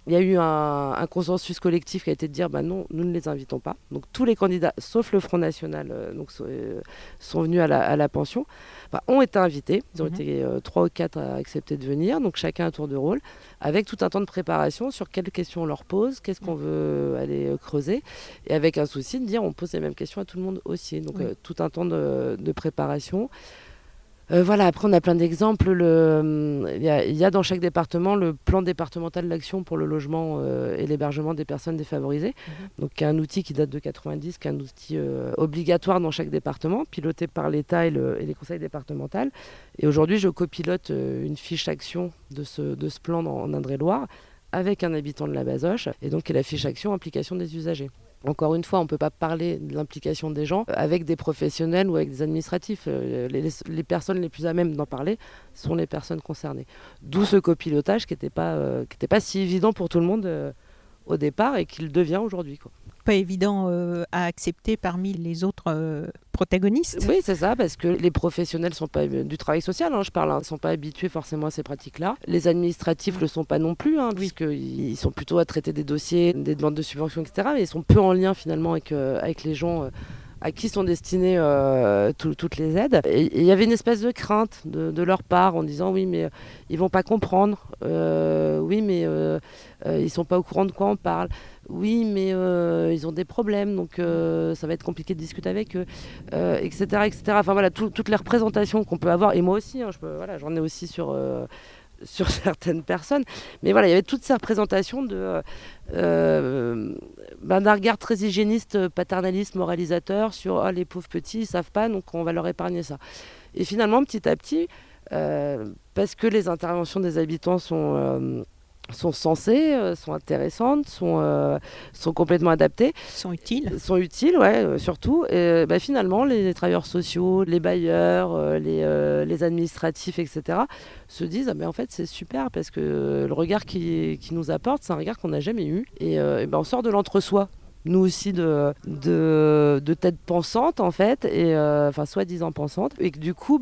il y a eu un consensus collectif qui a été de dire non, nous ne les invitons pas. Donc tous les candidats, sauf le Front National, sont venus à la pension, ont été invités. Ils ont été 3 ou 4 à accepter de venir, donc chacun à tour de rôle, avec tout un temps de préparation sur quelles questions on leur pose, qu'est-ce qu'on veut aller creuser, et avec un souci de dire on pose les mêmes questions à tout le monde aussi. Donc tout un temps de préparation. Après on a plein d'exemples. Il y a dans chaque département le plan départemental d'action pour le logement et l'hébergement des personnes défavorisées. Donc qui est un outil qui date de 90, qui est un outil obligatoire dans chaque département, piloté par l'État et les conseils départementaux. Et aujourd'hui je copilote une fiche action de ce plan en Indre-et-Loire avec un habitant de la Bazoche, et donc qui est la fiche action implication des usagers. Encore une fois, on ne peut pas parler de l'implication des gens avec des professionnels ou avec des administratifs. Les personnes les plus à même d'en parler sont les personnes concernées. D'où ce copilotage qui n'était pas si évident pour tout le monde au départ et qu'il devient aujourd'hui, quoi. Pas évident à accepter parmi les autres protagonistes. Oui, c'est ça, parce que les professionnels sont pas du travail social, je parle, ne sont pas habitués forcément à ces pratiques-là. Les administratifs ne le sont pas non plus, puisqu'ils sont plutôt à traiter des dossiers, des demandes de subventions, etc. Mais ils sont peu en lien finalement avec les gens à qui sont destinées toutes les aides. Et il y avait une espèce de crainte de leur part en disant oui, mais ils vont pas comprendre, oui, mais ils sont pas au courant de quoi on parle. Oui, mais ils ont des problèmes, donc ça va être compliqué de discuter avec eux, etc., etc. Enfin voilà, toutes les représentations qu'on peut avoir, et moi aussi, j'en ai aussi sur certaines personnes. Mais voilà, il y avait toutes ces représentations d'un regard très hygiéniste, paternaliste, moralisateur sur les pauvres petits, ils ne savent pas, donc on va leur épargner ça. Et finalement, petit à petit, parce que les interventions des habitants sont sensées, sont intéressantes, sont complètement adaptées. Sont utiles, surtout. Et finalement, les travailleurs sociaux, les bailleurs, les administratifs, etc., se disent en fait, c'est super parce que le regard qu'ils nous apportent, c'est un regard qu'on n'a jamais eu. Et on sort de l'entre-soi. Nous aussi de têtes pensantes en fait, et soi-disant pensantes, et que du coup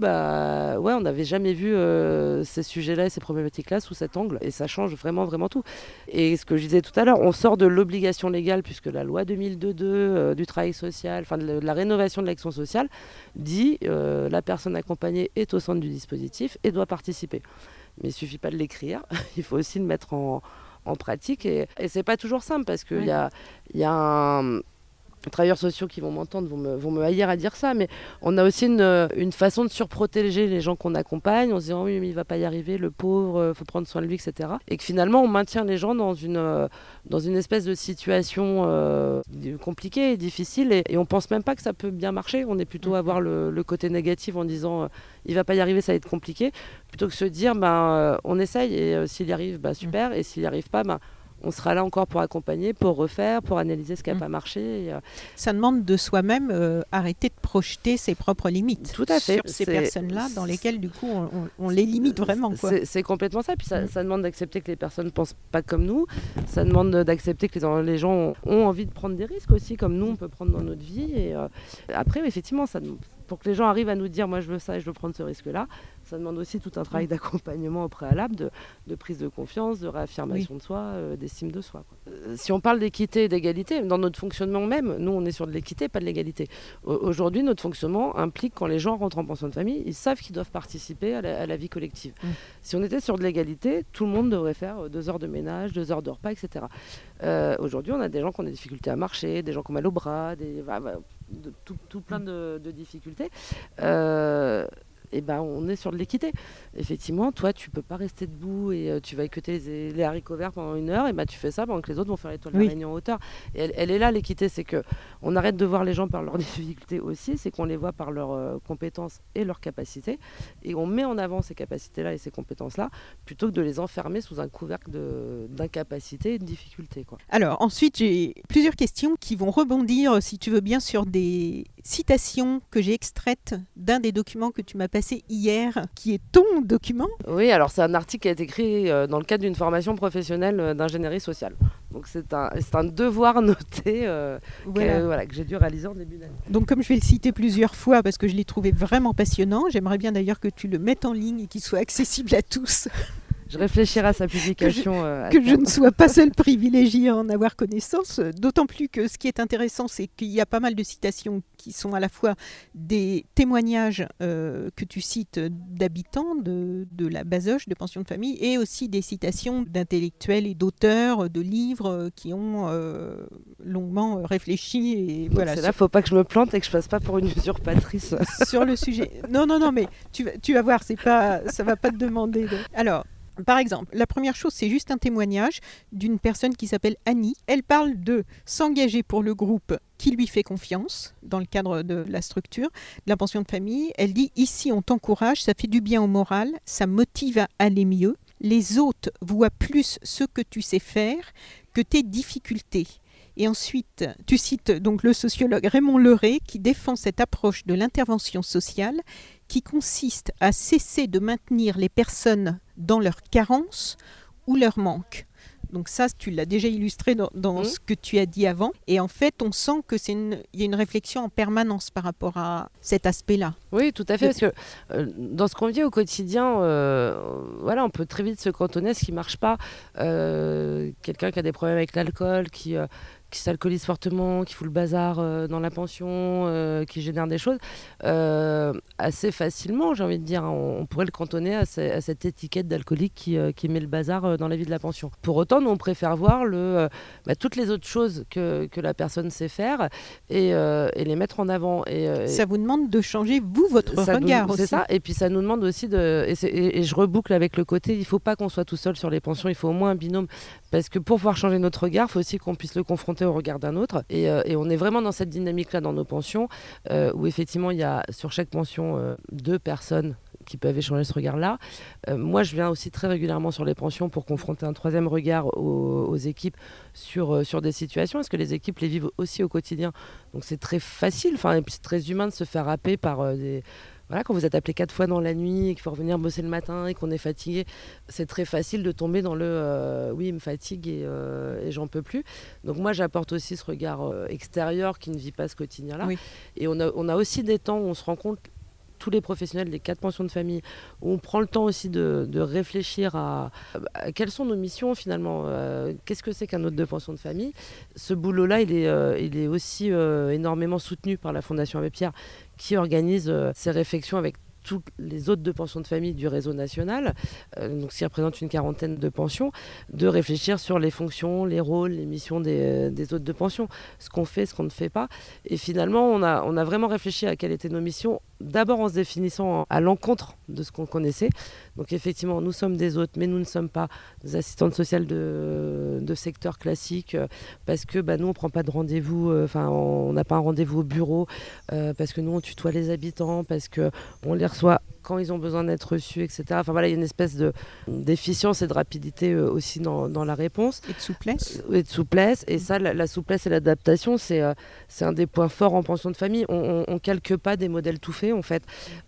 on n'avait jamais vu ces sujets-là et ces problématiques-là sous cet angle, et ça change vraiment vraiment tout. Et ce que je disais tout à l'heure, on sort de l'obligation légale puisque la loi 2002 du travail social, de la rénovation de l'action sociale dit la personne accompagnée est au centre du dispositif et doit participer. Mais il suffit pas de l'écrire, il faut aussi le mettre en pratique, et c'est pas toujours simple parce qu'il y a un travailleurs sociaux qui vont m'entendre vont me haïr à dire ça, mais on a aussi une façon de surprotéger les gens qu'on accompagne en se disant oui mais il va pas y arriver, le pauvre, faut prendre soin de lui, etc. Et que finalement on maintient les gens dans une espèce de situation compliquée et difficile, et on pense même pas que ça peut bien marcher. On est plutôt à voir le côté négatif en disant il va pas y arriver, ça va être compliqué, plutôt que se dire on essaye, et s'il y arrive super, et s'il y arrive pas on sera là encore pour accompagner, pour refaire, pour analyser ce qui n'a pas marché. Ça demande de soi-même arrêter de projeter ses propres limites. Tout à fait. Sur ces personnes-là dans lesquelles du coup on les limite vraiment, quoi. C'est complètement ça. Puis ça demande d'accepter que les personnes ne pensent pas comme nous. Ça demande d'accepter que les gens ont envie de prendre des risques aussi, comme nous on peut prendre dans notre vie. Et après, effectivement, pour que les gens arrivent à nous dire moi je veux ça et je veux prendre ce risque-là, ça demande aussi tout un travail d'accompagnement au préalable, de prise de confiance, de réaffirmation de soi, d'estime de soi, quoi. Si on parle d'équité et d'égalité, dans notre fonctionnement même, nous on est sur de l'équité, pas de l'égalité. Aujourd'hui, notre fonctionnement implique quand les gens rentrent en pension de famille, ils savent qu'ils doivent participer à la vie collective. Si on était sur de l'égalité, tout le monde devrait faire 2 heures de ménage, 2 heures de repas, etc. Aujourd'hui, on a des gens qui ont des difficultés à marcher, des gens qui ont mal au bras, tout plein de difficultés. On est sur de l'équité. Effectivement, toi, tu peux pas rester debout et tu vas équeuter les haricots verts pendant 1 heure, et tu fais ça pendant que les autres vont faire l'étoile d'araignée en hauteur. Et elle est là, l'équité, c'est que on arrête de voir les gens par leurs difficultés aussi, c'est qu'on les voit par leurs compétences et leurs capacités, et on met en avant ces capacités-là et ces compétences-là, plutôt que de les enfermer sous un couvercle d'incapacité et de difficulté, quoi. Alors, ensuite, j'ai plusieurs questions qui vont rebondir, si tu veux bien, sur des citation que j'ai extraite d'un des documents que tu m'as passé hier, qui est ton document. Oui, alors c'est un article qui a été écrit dans le cadre d'une formation professionnelle d'ingénierie sociale. Donc c'est un devoir noté que j'ai dû réaliser en début d'année. Donc comme je vais le citer plusieurs fois parce que je l'ai trouvé vraiment passionnant, j'aimerais bien d'ailleurs que tu le mettes en ligne et qu'il soit accessible à tous. Je réfléchirai à sa publication. Que je ne sois pas seule privilégiée à en avoir connaissance, d'autant plus que ce qui est intéressant, c'est qu'il y a pas mal de citations qui sont à la fois des témoignages que tu cites d'habitants de la Bazoche, de pension de famille, et aussi des citations d'intellectuels et d'auteurs de livres qui ont longuement réfléchi. Et voilà, c'est là, il ne faut pas que je me plante et que je ne passe pas pour une usurpatrice. Sur le sujet. Non, mais tu vas voir, ça ne va pas te demander. Alors, par exemple, la première chose, c'est juste un témoignage d'une personne qui s'appelle Annie. Elle parle de s'engager pour le groupe qui lui fait confiance dans le cadre de la structure, de la pension de famille. Elle dit « Ici, on t'encourage, ça fait du bien au moral, ça motive à aller mieux. Les autres voient plus ce que tu sais faire que tes difficultés. » Et ensuite, tu cites donc le sociologue Raymond Leray qui défend cette approche de l'intervention sociale qui consiste à cesser de maintenir les personnes dans leur carence ou leur manque. Donc ça, tu l'as déjà illustré dans ce que tu as dit avant. Et en fait, on sent qu'il y a une réflexion en permanence par rapport à cet aspect-là. Oui, tout à fait, parce que dans ce qu'on vit au quotidien, voilà, on peut très vite se cantonner à ce qui ne marche pas. Quelqu'un qui a des problèmes avec l'alcool, qui s'alcoolise fortement, qui fout le bazar dans la pension, qui génère des choses, assez facilement, j'ai envie de dire, on pourrait le cantonner à cette étiquette d'alcoolique qui met le bazar dans la vie de la pension. Pour autant, nous, on préfère voir toutes les autres choses que la personne sait faire et les mettre en avant. Ça vous demande de changer, vous, votre regard aussi. C'est ça, et puis ça nous demande aussi et je reboucle avec le côté, il ne faut pas qu'on soit tout seul sur les pensions, il faut au moins un binôme, parce que pour pouvoir changer notre regard, il faut aussi qu'on puisse le confronter au regard d'un autre. Et on est vraiment dans cette dynamique-là dans nos pensions, où effectivement, il y a sur chaque pension 2 personnes qui peuvent échanger ce regard-là. Moi, je viens aussi très régulièrement sur les pensions pour confronter un 3e regard aux équipes sur des situations, parce que les équipes les vivent aussi au quotidien. Donc c'est très facile, et puis c'est très humain de se faire happer par des... Voilà, quand vous êtes appelé 4 fois dans la nuit et qu'il faut revenir bosser le matin et qu'on est fatigué, c'est très facile de tomber dans le oui, il me fatigue et j'en peux plus. Donc moi, j'apporte aussi ce regard extérieur qui ne vit pas ce quotidien-là. Oui. Et on a aussi des temps où on se rend compte, tous les professionnels des 4 pensions de famille, où on prend le temps aussi de réfléchir à quelles sont nos missions finalement, qu'est-ce que c'est qu'un hôte de pension de famille. Ce boulot-là, il est aussi énormément soutenu par la Fondation Abbé Pierre, qui organise ces réflexions avec tous les hôtes de pension de famille du réseau national, donc ce qui représente une 40aine de pensions, de réfléchir sur les fonctions, les rôles, les missions des hôtes de pension, ce qu'on fait, ce qu'on ne fait pas. Et finalement, on a vraiment réfléchi à quelles étaient nos missions, d'abord en se définissant à l'encontre de ce qu'on connaissait. Donc effectivement, nous sommes des hôtes, mais nous ne sommes pas des assistantes sociales de secteur classique, parce que nous, on ne prend pas de rendez-vous, on n'a pas un rendez-vous au bureau, parce que nous, on tutoie les habitants, parce qu'on les reçoit quand ils ont besoin d'être reçus, etc. Enfin voilà, il y a une espèce d'efficience et de rapidité aussi dans la réponse. Et de souplesse. Et de souplesse. Et ça, la souplesse et l'adaptation, c'est un des points forts en pension de famille. On ne calque pas des modèles tout faits, en fait.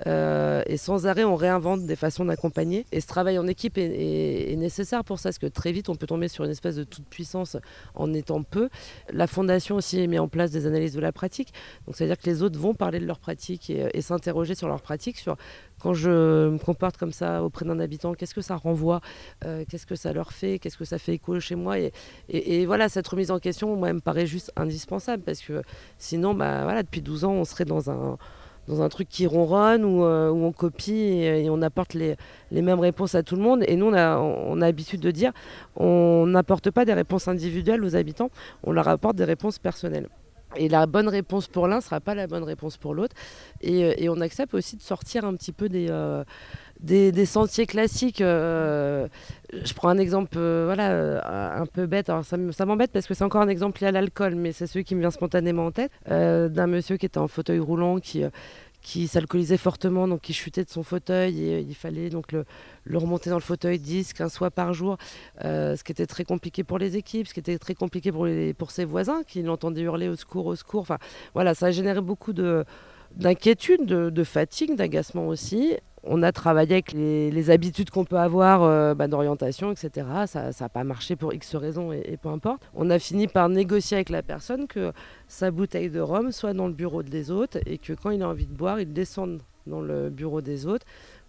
Et sans arrêt, on réinvente des façons d'accompagner. Et ce travail en équipe est nécessaire pour ça, parce que très vite, on peut tomber sur une espèce de toute puissance en étant peu. La Fondation aussi met en place des analyses de la pratique. Donc, c'est-à-dire que les autres vont parler de leur pratique et s'interroger sur leur pratique, sur quand je me comporte comme ça auprès d'un habitant, qu'est-ce que ça renvoie, qu'est-ce que ça leur fait, qu'est-ce que ça fait écho chez moi. Et voilà, cette remise en question, moi, elle me paraît juste indispensable, parce que sinon, depuis 12 ans, on serait dans un truc qui ronronne, où on copie et on apporte les mêmes réponses à tout le monde. Et nous, on a l'habitude de dire, on n'apporte pas des réponses individuelles aux habitants, on leur apporte des réponses personnelles. Et la bonne réponse pour l'un ne sera pas la bonne réponse pour l'autre. Et on accepte aussi de sortir un petit peu des sentiers classiques. Je prends un exemple un peu bête. Alors ça m'embête parce que c'est encore un exemple lié à l'alcool, mais c'est celui qui me vient spontanément en tête, d'un monsieur qui était en fauteuil roulant, qui s'alcoolisait fortement, donc qui chutait de son fauteuil, et il fallait donc le remonter dans le fauteuil 10-15 fois par jour, ce qui était très compliqué pour les équipes, ce qui était très compliqué pour ses voisins qui l'entendaient hurler au secours, au secours. Enfin, voilà, ça a généré beaucoup d'inquiétude, de fatigue, d'agacement aussi. On a travaillé avec les habitudes qu'on peut avoir d'orientation, etc. Ça n'a pas marché pour X raisons et peu importe. On a fini par négocier avec la personne que sa bouteille de rhum soit dans le bureau des autres et que quand il a envie de boire, il descende dans le bureau des autres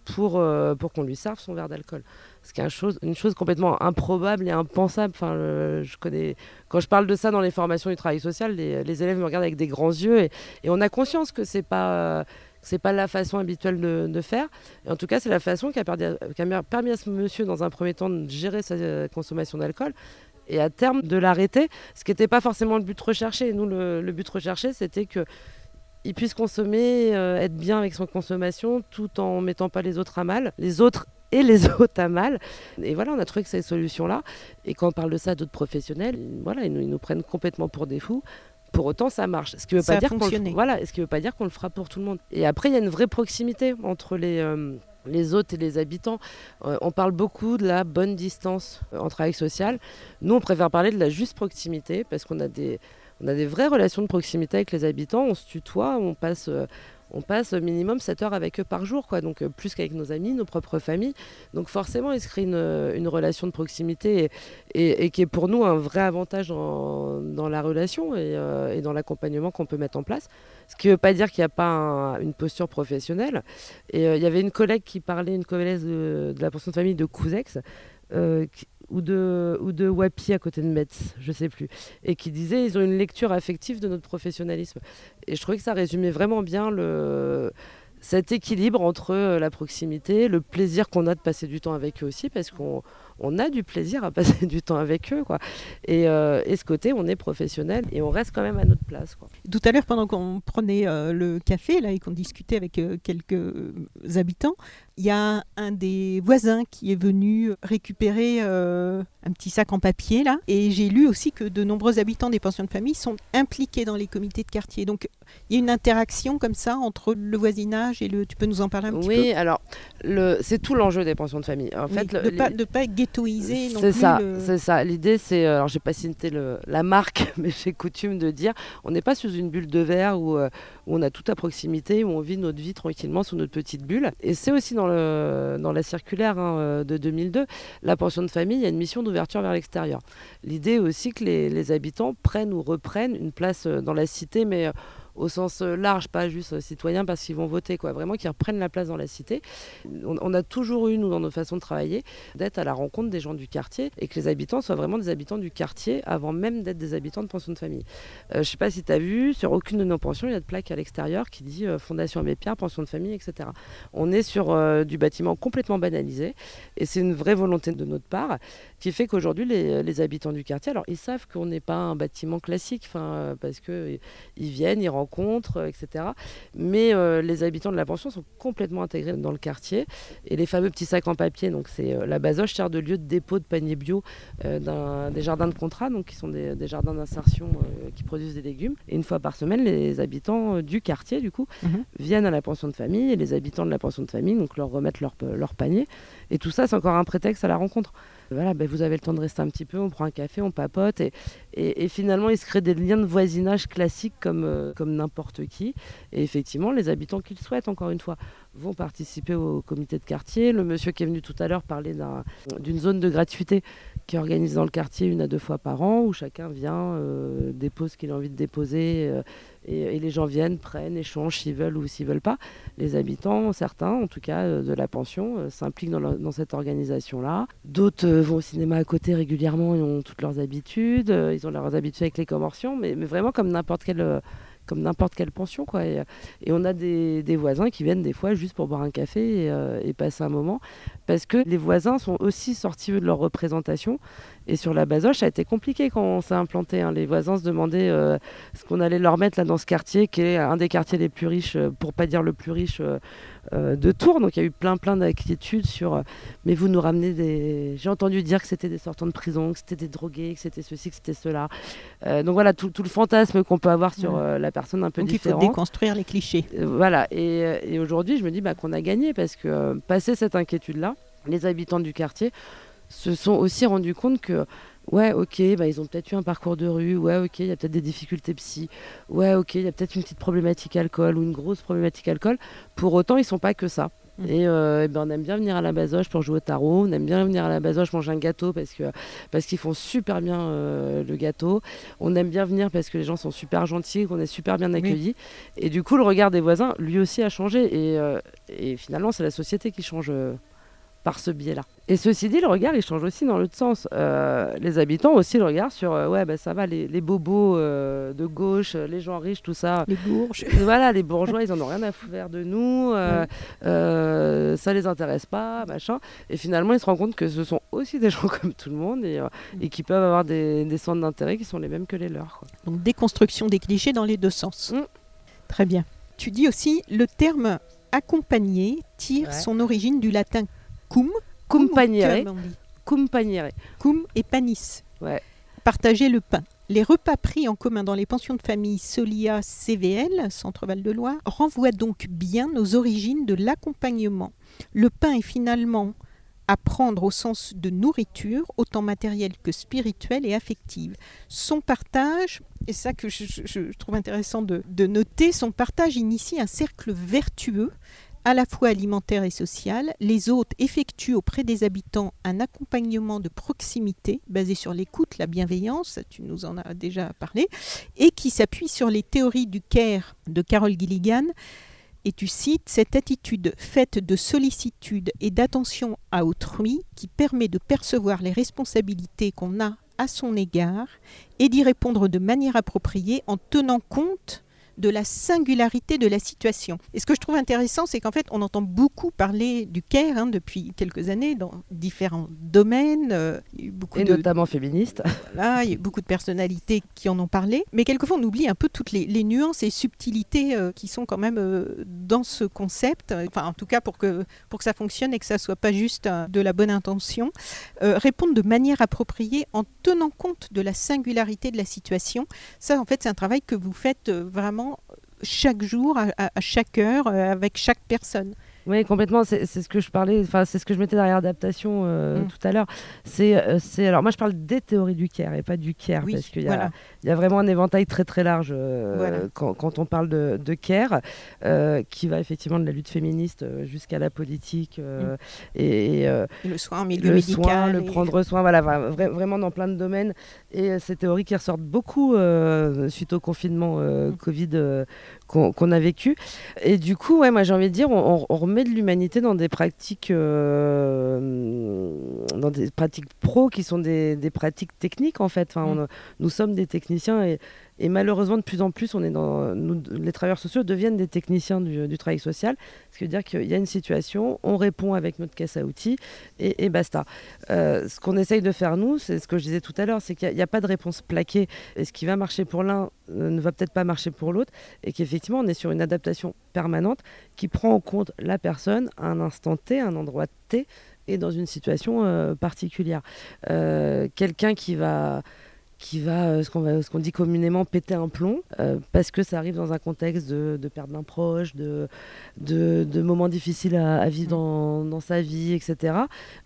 pour qu'on lui serve son verre d'alcool. Ce qui est une chose complètement improbable et impensable. Enfin, quand je parle de ça dans les formations du travail social, les élèves me regardent avec des grands yeux et on a conscience que c'est pas la façon habituelle de faire. Et en tout cas, c'est la façon qui a permis à ce monsieur, dans un premier temps, de gérer sa consommation d'alcool et à terme de l'arrêter, ce qui n'était pas forcément le but recherché. Nous, le but recherché, c'était qu'il puisse consommer, être bien avec son consommation, tout en ne mettant pas les autres à mal. Les autres à mal. Et voilà, on a trouvé que ces solutions-là. Et quand on parle de ça à d'autres professionnels, voilà, ils nous prennent complètement pour des fous. Pour autant, ça marche. Ce qui ne veut pas dire veut pas dire qu'on le fera pour tout le monde. Et après, il y a une vraie proximité entre les hôtes et les habitants. On parle beaucoup de la bonne distance en travail social. Nous, on préfère parler de la juste proximité parce qu'on a des vraies relations de proximité avec les habitants. On se tutoie, on passe minimum 7 heures avec eux par jour, quoi. Donc plus qu'avec nos amis, nos propres familles. Donc forcément, il se crée une relation de proximité et qui est pour nous un vrai avantage dans la relation et dans l'accompagnement qu'on peut mettre en place. Ce qui ne veut pas dire qu'il n'y a pas une posture professionnelle. Et il y avait une collègue qui parlait, une collègue de la pension de famille de Couzex, ou de Wapi à côté de Metz, je ne sais plus, et qui disait ils ont une lecture affective de notre professionnalisme. Et je trouvais que ça résumait vraiment bien cet équilibre entre la proximité, le plaisir qu'on a de passer du temps avec eux aussi, parce qu'on a du plaisir à passer du temps avec eux, quoi. Et ce côté, on est professionnel et on reste quand même à notre place, quoi. Tout à l'heure, pendant qu'on prenait le café là, et qu'on discutait avec quelques habitants, il y a un des voisins qui est venu récupérer un petit sac en papier, là. Et j'ai lu aussi que de nombreux habitants des pensions de famille sont impliqués dans les comités de quartier. Donc, il y a une interaction comme ça entre le voisinage et tu peux nous en parler un petit peu ? Oui, alors, c'est tout l'enjeu des pensions de famille. En fait, de pas ghettoiser non plus. C'est ça. L'idée, c'est... Alors, je n'ai pas cité la marque, mais j'ai coutume de dire, on n'est pas sous une bulle de verre où on a tout à proximité, où on vit notre vie tranquillement sous notre petite bulle. Et c'est aussi dans la circulaire de 2002, la pension de famille, il y a une mission d'ouverture vers l'extérieur. L'idée aussi que les habitants prennent ou reprennent une place dans la cité, mais au sens large, pas juste citoyens parce qu'ils vont voter, quoi. Vraiment qu'ils reprennent la place dans la cité. On a toujours eu, nous, dans nos façons de travailler, d'être à la rencontre des gens du quartier et que les habitants soient vraiment des habitants du quartier avant même d'être des habitants de pension de famille. Je ne sais pas si tu as vu, sur aucune de nos pensions, il y a de plaques à l'extérieur qui dit Fondation Abbé Pierre, pension de famille, etc. On est sur du bâtiment complètement banalisé et c'est une vraie volonté de notre part qui fait qu'aujourd'hui, les habitants du quartier, alors ils savent qu'on n'est pas un bâtiment classique, parce qu'ils viennent, ils rencontrent, etc. Mais les habitants de la pension sont complètement intégrés dans le quartier. Et les fameux petits sacs en papier, donc c'est la basoche sert de lieu de dépôt de paniers bio des jardins de contrat, donc qui sont des jardins d'insertion qui produisent des légumes. Et une fois par semaine, les habitants du quartier, du coup, viennent à la pension de famille et les habitants de la pension de famille donc leur remettent leur panier. Et tout ça, c'est encore un prétexte à la rencontre. Voilà, vous avez le temps de rester un petit peu, on prend un café, on papote et finalement il se crée des liens de voisinage classiques comme n'importe qui. Et effectivement, les habitants qui le souhaitent, encore une fois, vont participer au comité de quartier. Le monsieur qui est venu tout à l'heure parlait d'une zone de gratuité qui est organisée dans le quartier 1 à 2 fois par an, où chacun vient, dépose ce qu'il a envie de déposer, et les gens viennent, prennent, échangent s'ils veulent ou s'ils veulent pas. Les habitants, certains en tout cas de la pension, s'impliquent dans cette organisation-là. D'autres vont au cinéma à côté régulièrement et ont toutes leurs habitudes. Ils ont leurs habitudes avec les commerçants, mais vraiment comme n'importe quelle pension, quoi. Et on a des voisins qui viennent des fois juste pour boire un café et passer un moment, parce que les voisins sont aussi sortis de leur représentation. Et sur la Bazoche, ça a été compliqué quand on s'est implanté, hein. Les voisins se demandaient ce qu'on allait leur mettre là dans ce quartier, qui est un des quartiers les plus riches, pour pas dire le plus riche de Tours. Donc il y a eu plein d'inquiétudes sur mais vous nous ramenez j'ai entendu dire que c'était des sortants de prison, que c'était des drogués, que c'était ceci, que c'était cela. Donc voilà, tout le fantasme qu'on peut avoir sur la personne un peu différente. Donc il faut déconstruire les clichés. Voilà, et aujourd'hui je me dis qu'on a gagné, parce que passé cette inquiétude-là, les habitants du quartier se sont aussi rendus compte que ouais, ok, ils ont peut-être eu un parcours de rue, ouais, ok, il y a peut-être des difficultés psy, ouais, ok, il y a peut-être une petite problématique alcool ou une grosse problématique alcool. Pour autant, ils ne sont pas que ça. Et on aime bien venir à la Bazoche pour jouer au tarot, on aime bien venir à la Bazoche manger un gâteau parce qu'ils font super bien le gâteau. On aime bien venir parce que les gens sont super gentils, qu'on est super bien accueillis. Et du coup, le regard des voisins, lui aussi, a changé. Et finalement, c'est la société qui change par ce biais-là. Et ceci dit, le regard, il change aussi dans l'autre sens. Les habitants aussi le regard sur, ça va, les bobos de gauche, les gens riches, tout ça. Les bourges. Voilà, les bourgeois, ils en ont rien à faire de nous. Ça les intéresse pas, machin. Et finalement, ils se rendent compte que ce sont aussi des gens comme tout le monde et qui peuvent avoir des centres d'intérêt qui sont les mêmes que les leurs, quoi. Donc, déconstruction des clichés dans les deux sens. Très bien. Tu dis aussi, le terme accompagné tire son origine du latin Cumpagnere. Cum et panis. Ouais. Partager le pain. Les repas pris en commun dans les pensions de famille Solia CVL, Centre Val de Loire, renvoient donc bien aux origines de l'accompagnement. Le pain est finalement à prendre au sens de nourriture, autant matérielle que spirituelle et affective. Son partage, et ça que je trouve intéressant de noter, son partage initie un cercle vertueux à la fois alimentaire et social. Les hôtes effectuent auprès des habitants un accompagnement de proximité basé sur l'écoute, la bienveillance, tu nous en as déjà parlé, et qui s'appuie sur les théories du care de Carol Gilligan. Et tu cites cette attitude faite de sollicitude et d'attention à autrui qui permet de percevoir les responsabilités qu'on a à son égard et d'y répondre de manière appropriée en tenant compte de la singularité de la situation. Et ce que je trouve intéressant, c'est qu'en fait, on entend beaucoup parler du care depuis quelques années dans différents domaines. Il y a eu notamment féministes. Voilà, il y a eu beaucoup de personnalités qui en ont parlé. Mais quelquefois, on oublie un peu toutes les nuances et subtilités qui sont quand même dans ce concept. Enfin, en tout cas, pour que ça fonctionne et que ça ne soit pas juste de la bonne intention. Répondre de manière appropriée en tenant compte de la singularité de la situation. Ça, en fait, c'est un travail que vous faites vraiment chaque jour, à chaque heure, avec chaque personne. Oui, complètement. C'est ce que je parlais. Enfin, c'est ce que je mettais derrière adaptation tout à l'heure. Alors, moi, je parle des théories du care et pas du care, parce qu'il y a vraiment un éventail très très large quand on parle de care, qui va effectivement de la lutte féministe jusqu'à la politique et le soin en milieu médical, le prendre soin, voilà, vraiment dans plein de domaines. Et ces théories qui ressortent beaucoup suite au confinement Covid qu'on a vécu. Et du coup, moi, j'ai envie de dire, on remet de l'humanité dans des pratiques pro qui sont des pratiques techniques, en fait. Enfin, nous sommes des techniciens et malheureusement, de plus en plus, les travailleurs sociaux deviennent des techniciens du travail social. Ce qui veut dire qu'il y a une situation, on répond avec notre caisse à outils et basta. Ce qu'on essaye de faire, nous, c'est ce que je disais tout à l'heure, c'est qu'il n'y a pas de réponse plaquée. Et ce qui va marcher pour l'un ne va peut-être pas marcher pour l'autre. Et qu'effectivement, on est sur une adaptation permanente qui prend en compte la personne à un instant T, à un endroit T, et dans une situation particulière. Quelqu'un qui va ce qu'on dit communément péter un plomb parce que ça arrive dans un contexte de perte d'un proche, de moments difficiles à vivre dans sa vie, etc.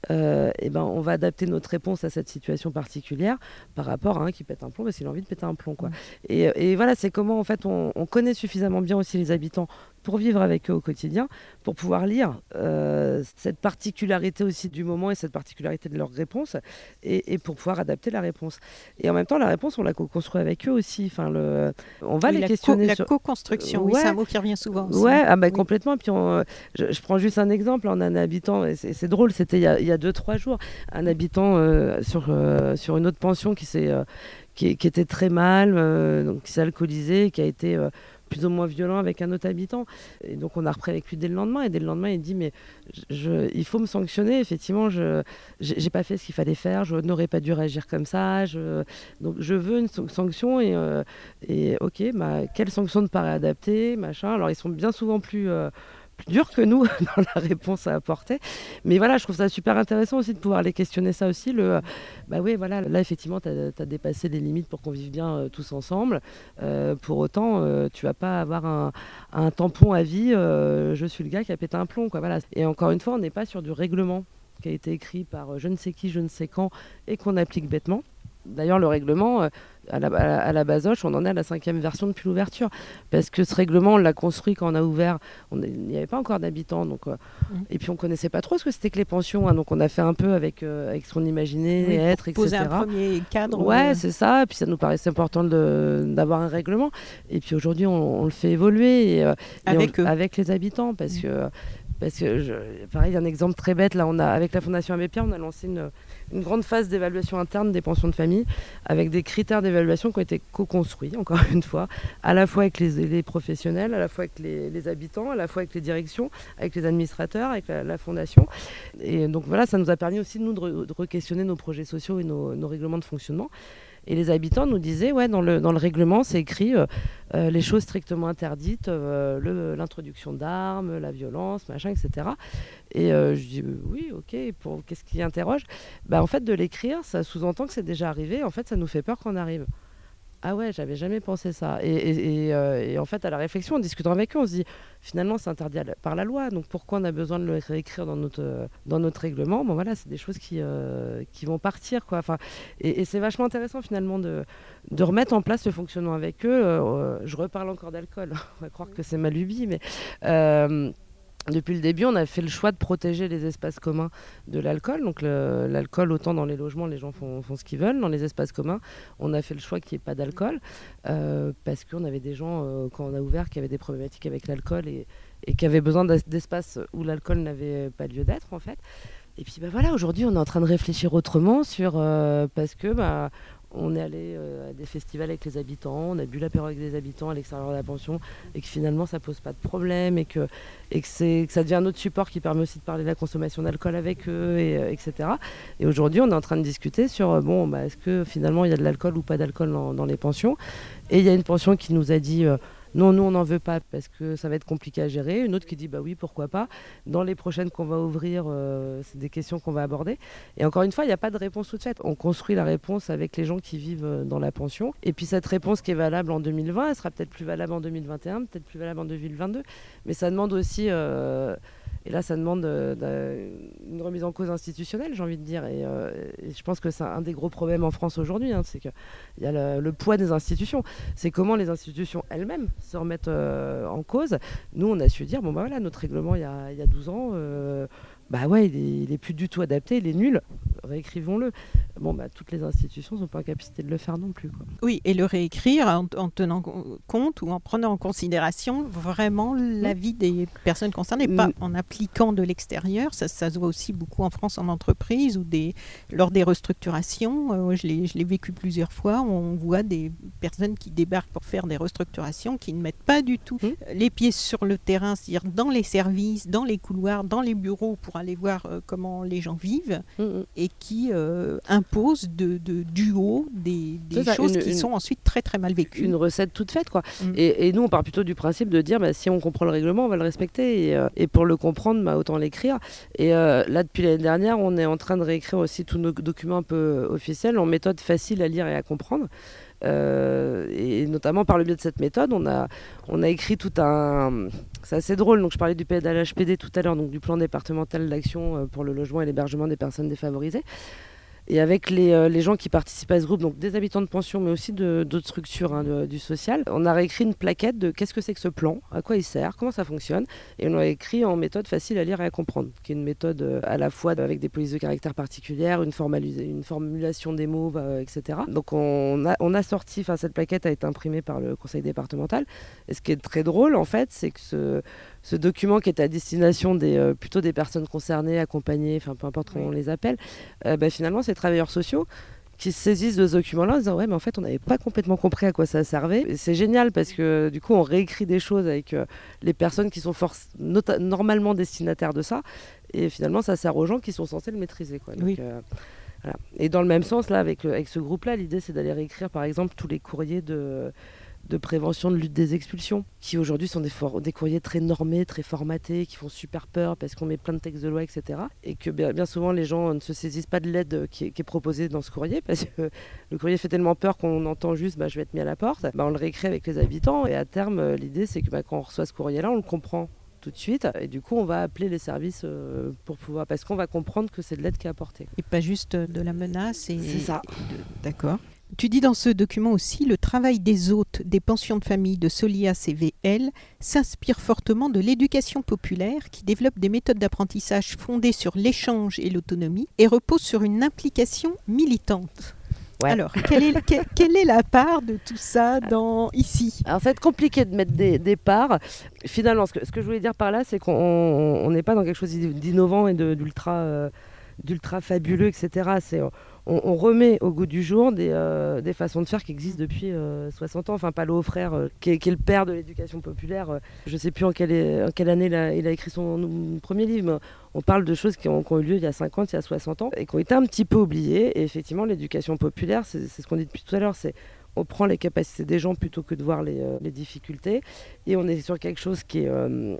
On va adapter notre réponse à cette situation particulière par rapport à un qui pète un plomb parce qu'il a envie de péter un plomb, quoi. Et voilà, c'est comment en fait on connaît suffisamment bien aussi les habitants pour vivre avec eux au quotidien, pour pouvoir lire cette particularité aussi du moment et cette particularité de leur réponse, et pour pouvoir adapter la réponse. Et en même temps, la réponse, on la co-construit avec eux aussi. Enfin, on va les questionner. La co-construction, oui, c'est un mot qui revient souvent aussi. Ouais, complètement. Et puis je prends juste un exemple, un habitant, et c'est drôle, c'était il y a 2-3 jours, un habitant sur une autre pension qui était très mal, donc qui s'est alcoolisé, qui a été plus ou moins violent avec un autre habitant. Et donc on a repris avec lui dès le lendemain. Et dès le lendemain, il dit mais il faut me sanctionner. Effectivement, j'ai pas fait ce qu'il fallait faire. Je n'aurais pas dû réagir comme ça. Donc je veux une sanction. Et ok, quelle sanction te paraît adaptée, machin. Alors ils sont bien souvent plus durs que nous dans la réponse à apporter. Mais voilà, je trouve ça super intéressant aussi de pouvoir les questionner ça aussi. Là effectivement, tu as dépassé les limites pour qu'on vive bien tous ensemble. Pour autant, tu vas pas avoir un tampon à vie, je suis le gars qui a pété un plomb, quoi. Voilà. Et encore une fois, on n'est pas sur du règlement qui a été écrit par je ne sais qui, je ne sais quand, et qu'on applique bêtement. D'ailleurs, le règlement, à la Bazoche, on en est à la 5e version depuis l'ouverture. Parce que ce règlement, on l'a construit quand on a ouvert. Il n'y avait pas encore d'habitants. Et puis, on ne connaissait pas trop ce que c'était que les pensions. Hein, donc, on a fait un peu avec ce qu'on imaginait être, etc. Poser un premier cadre. Ouais, c'est ça. Et puis, ça nous paraissait important d'avoir un règlement. Et puis, aujourd'hui, on le fait évoluer avec les habitants. Parce que pareil, un exemple très bête, là, avec la Fondation Abbé Pierre, on a lancé une grande phase d'évaluation interne des pensions de famille avec des critères d'évaluation qui ont été co-construits, encore une fois, à la fois avec les professionnels, à la fois avec les habitants, à la fois avec les directions, avec les administrateurs, avec la Fondation. Et donc voilà, ça nous a permis aussi, nous, de re-questionner nos projets sociaux et nos règlements de fonctionnement. Et les habitants nous disaient, dans le règlement, c'est écrit les choses strictement interdites, l'introduction d'armes, la violence, machin, etc. Et je dis, oui, ok, qu'est-ce qui interroge ? En fait, de l'écrire, ça sous-entend que c'est déjà arrivé. En fait, ça nous fait peur qu'on arrive. Ah ouais, j'avais jamais pensé ça. Et en fait, à la réflexion, en discutant avec eux, on se dit, finalement, c'est interdit par la loi. Donc, pourquoi on a besoin de le réécrire dans notre règlement ? Bon, voilà, c'est des choses qui vont partir, quoi. Enfin, et c'est vachement intéressant, finalement, de remettre en place ce fonctionnement avec eux. Je reparle encore d'alcool. On va croire que c'est ma lubie, mais... depuis le début, on a fait le choix de protéger les espaces communs de l'alcool. Donc l'alcool, autant dans les logements, les gens font ce qu'ils veulent. Dans les espaces communs, on a fait le choix qu'il n'y ait pas d'alcool parce qu'on avait des gens, quand on a ouvert, qui avaient des problématiques avec l'alcool et qui avaient besoin d'espaces où l'alcool n'avait pas lieu d'être, en fait. Et puis voilà, aujourd'hui, on est en train de réfléchir autrement parce que... on est allé à des festivals avec les habitants, on a bu l'apéro avec des habitants à l'extérieur de la pension et que finalement ça pose pas de problème et que ça devient un autre support qui permet aussi de parler de la consommation d'alcool avec eux, etc. Et aujourd'hui on est en train de discuter sur est-ce que finalement il y a de l'alcool ou pas d'alcool dans les pensions. Et il y a une pension qui nous a dit non, nous on n'en veut pas parce que ça va être compliqué à gérer. Une autre qui dit oui, pourquoi pas. Dans les prochaines qu'on va ouvrir, c'est des questions qu'on va aborder. Et encore une fois, il n'y a pas de réponse toute faite. On construit la réponse avec les gens qui vivent dans la pension. Et puis cette réponse qui est valable en 2020, elle sera peut-être plus valable en 2021, peut-être plus valable en 2022. Mais ça demande aussi... Et là, ça demande une remise en cause institutionnelle, j'ai envie de dire. Et je pense que c'est un des gros problèmes en France aujourd'hui. C'est qu'il y a le poids des institutions. C'est comment les institutions elles-mêmes se remettent en cause. Nous, on a su dire, notre règlement, il y a 12 ans... il est plus du tout adapté, il est nul, réécrivons-le. Toutes les institutions ne sont pas en capacité de le faire non plus, quoi. Oui, et le réécrire en tenant compte ou en prenant en considération vraiment l'avis des personnes concernées, pas en appliquant de l'extérieur. Ça se voit aussi beaucoup en France en entreprise ou lors des restructurations. Je l'ai vécu plusieurs fois. On voit des personnes qui débarquent pour faire des restructurations qui ne mettent pas du tout les pieds sur le terrain, c'est-à-dire dans les services, dans les couloirs, dans les bureaux pour aller voir comment les gens vivent et qui imposent du haut des choses qui sont ensuite très très mal vécues. Une recette toute faite, quoi. Et nous on part plutôt du principe de dire si on comprend le règlement on va le respecter et pour le comprendre autant l'écrire. Et là depuis l'année dernière on est en train de réécrire aussi tous nos documents un peu officiels en méthode facile à lire et à comprendre. Et notamment par le biais de cette méthode on a écrit tout un... C'est assez drôle, donc je parlais du PDLHPD tout à l'heure, donc du plan départemental d'action pour le logement et l'hébergement des personnes défavorisées. Et avec les gens qui participent à ce groupe, donc des habitants de pension, mais aussi d'autres structures du social, on a réécrit une plaquette de qu'est-ce que c'est que ce plan, à quoi il sert, comment ça fonctionne. Et on l'a écrit en méthode facile à lire et à comprendre, qui est une méthode à la fois avec des polices de caractère particulières, une formulation des mots, etc. Donc on a sorti, cette plaquette a été imprimée par le conseil départemental. Et ce qui est très drôle, en fait, c'est que ce document qui est à destination plutôt des personnes concernées, accompagnées, peu importe comment on les appelle, finalement, c'est travailleurs sociaux qui se saisissent de ce document-là en disant mais en fait on n'avait pas complètement compris à quoi ça servait. Et c'est génial parce que du coup on réécrit des choses avec les personnes qui sont normalement destinataires de ça et finalement ça sert aux gens qui sont censés le maîtriser, quoi. Donc, voilà. Et dans le même sens là avec ce groupe-là, l'idée c'est d'aller réécrire par exemple tous les courriers de prévention de lutte des expulsions, qui aujourd'hui sont des courriers très normés, très formatés, qui font super peur parce qu'on met plein de textes de loi, etc. Et que bien souvent les gens ne se saisissent pas de l'aide qui est proposée dans ce courrier, parce que le courrier fait tellement peur qu'on entend juste je vais être mis à la porte. On le réécrit avec les habitants et à terme l'idée c'est que quand on reçoit ce courrier-là, on le comprend tout de suite et du coup on va appeler les services pour pouvoir, parce qu'on va comprendre que c'est de l'aide qui est apportée. Et pas juste de la menace. C'est ça. D'accord. Tu dis dans ce document aussi, le travail des hôtes des pensions de famille de Solias et VL s'inspire fortement de l'éducation populaire qui développe des méthodes d'apprentissage fondées sur l'échange et l'autonomie et repose sur une implication militante. Ouais. Alors, quelle est la part de tout ça ici ? Alors, ça va être compliqué de mettre des parts. Finalement, ce que je voulais dire par là, c'est qu'on n'est pas dans quelque chose d'innovant et d'ultra fabuleux, etc. On remet au goût du jour des façons de faire qui existent depuis 60 ans. Enfin, Pallo Frère, qui est le père de l'éducation populaire, je ne sais plus en quelle année il a écrit son premier livre, mais on parle de choses qui ont eu lieu il y a 50, il y a 60 ans, et qui ont été un petit peu oubliées. Et effectivement, l'éducation populaire, c'est ce qu'on dit depuis tout à l'heure, on prend les capacités des gens plutôt que de voir les difficultés. Et on est sur quelque chose qui est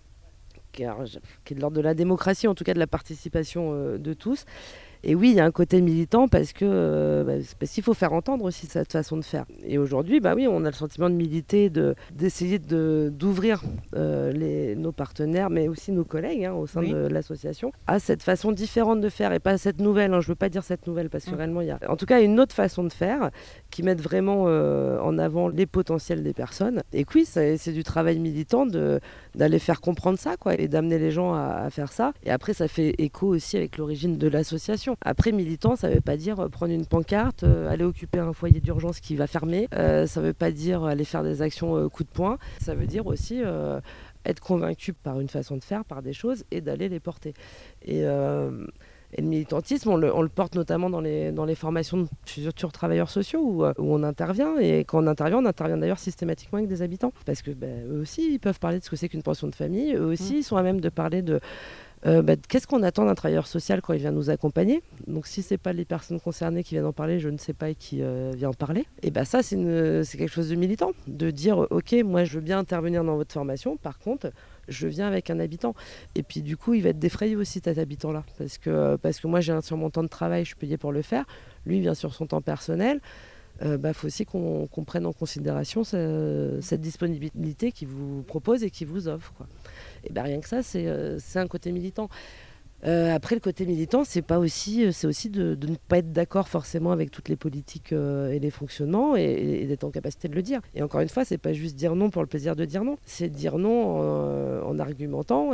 de l'ordre de la démocratie, en tout cas de la participation de tous. Et oui, il y a un côté militant parce qu'il faut faire entendre aussi cette façon de faire. Et aujourd'hui, oui, on a le sentiment de militer, d'essayer d'ouvrir nos partenaires, mais aussi nos collègues au sein de l'association, à cette façon différente de faire et pas cette nouvelle. Je ne veux pas dire cette nouvelle parce que réellement, il y a en tout cas une autre façon de faire qui met vraiment en avant les potentiels des personnes. Et oui, c'est du travail militant d'aller faire comprendre ça, quoi, et d'amener les gens à faire ça. Et après, ça fait écho aussi avec l'origine de l'association. Après, militant, ça ne veut pas dire prendre une pancarte, aller occuper un foyer d'urgence qui va fermer. Ça ne veut pas dire aller faire des actions coup de poing. Ça veut dire aussi être convaincu par une façon de faire, par des choses, et d'aller les porter. Et le militantisme, on le porte notamment dans les formations de futurs travailleurs sociaux où on intervient. Et quand on intervient d'ailleurs systématiquement avec des habitants. Parce que eux aussi, ils peuvent parler de ce que c'est qu'une pension de famille. Eux aussi, ils sont à même de parler de qu'est-ce qu'on attend d'un travailleur social quand il vient nous accompagner. Donc si ce n'est pas les personnes concernées qui viennent en parler, je ne sais pas qui vient en parler. Et ça, c'est quelque chose de militant. De dire, ok, moi je veux bien intervenir dans votre formation, par contre, je viens avec un habitant. Et puis du coup, il va être défrayé aussi cet habitant-là. Parce que moi, sur mon temps de travail, je suis payée pour le faire. Lui, il vient sur son temps personnel. Faut aussi qu'on prenne en considération cette disponibilité qu'il vous propose et qu'il vous offre, quoi. Et rien que ça, c'est un côté militant. Après, le côté militant, c'est aussi de ne pas être d'accord forcément avec toutes les politiques et les fonctionnements et d'être en capacité de le dire. Et encore une fois, c'est pas juste dire non pour le plaisir de dire non, c'est dire non en argumentant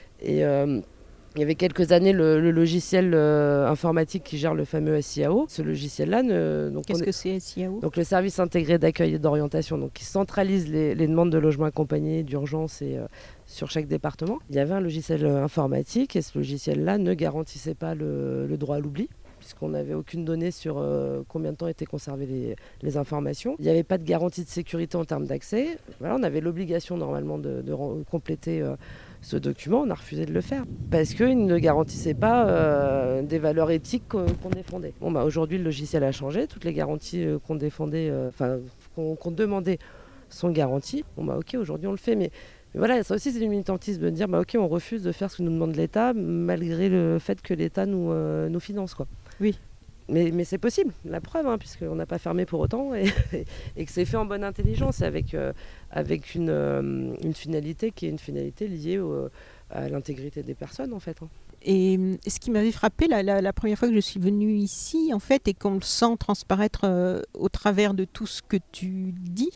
il y avait quelques années le logiciel informatique qui gère le fameux SIAO. Ce logiciel-là... Qu'est-ce que c'est SIAO ? Donc le service intégré d'accueil et d'orientation, donc qui centralise les demandes de logement accompagné, d'urgence et sur chaque département. Il y avait un logiciel informatique et ce logiciel-là ne garantissait pas le droit à l'oubli, puisqu'on n'avait aucune donnée sur combien de temps étaient conservées les informations. Il n'y avait pas de garantie de sécurité en termes d'accès. Voilà, on avait l'obligation normalement de compléter ce document. On a refusé de le faire parce qu'il ne garantissait pas des valeurs éthiques qu'on défendait. Aujourd'hui, le logiciel a changé. Toutes les garanties qu'on défendait, qu'on demandait sont garanties. Ok, aujourd'hui on le fait, mais voilà, ça aussi c'est du militantisme de dire ok, on refuse de faire ce que nous demande l'État malgré le fait que l'État nous finance, quoi. Oui. Mais c'est possible, la preuve, puisqu'on n'a pas fermé pour autant et que c'est fait en bonne intelligence et avec une finalité qui est une finalité liée à l'intégrité des personnes, en fait. Et ce qui m'avait frappé la première fois que je suis venue ici, en fait, et qu'on le sent transparaître au travers de tout ce que tu dis,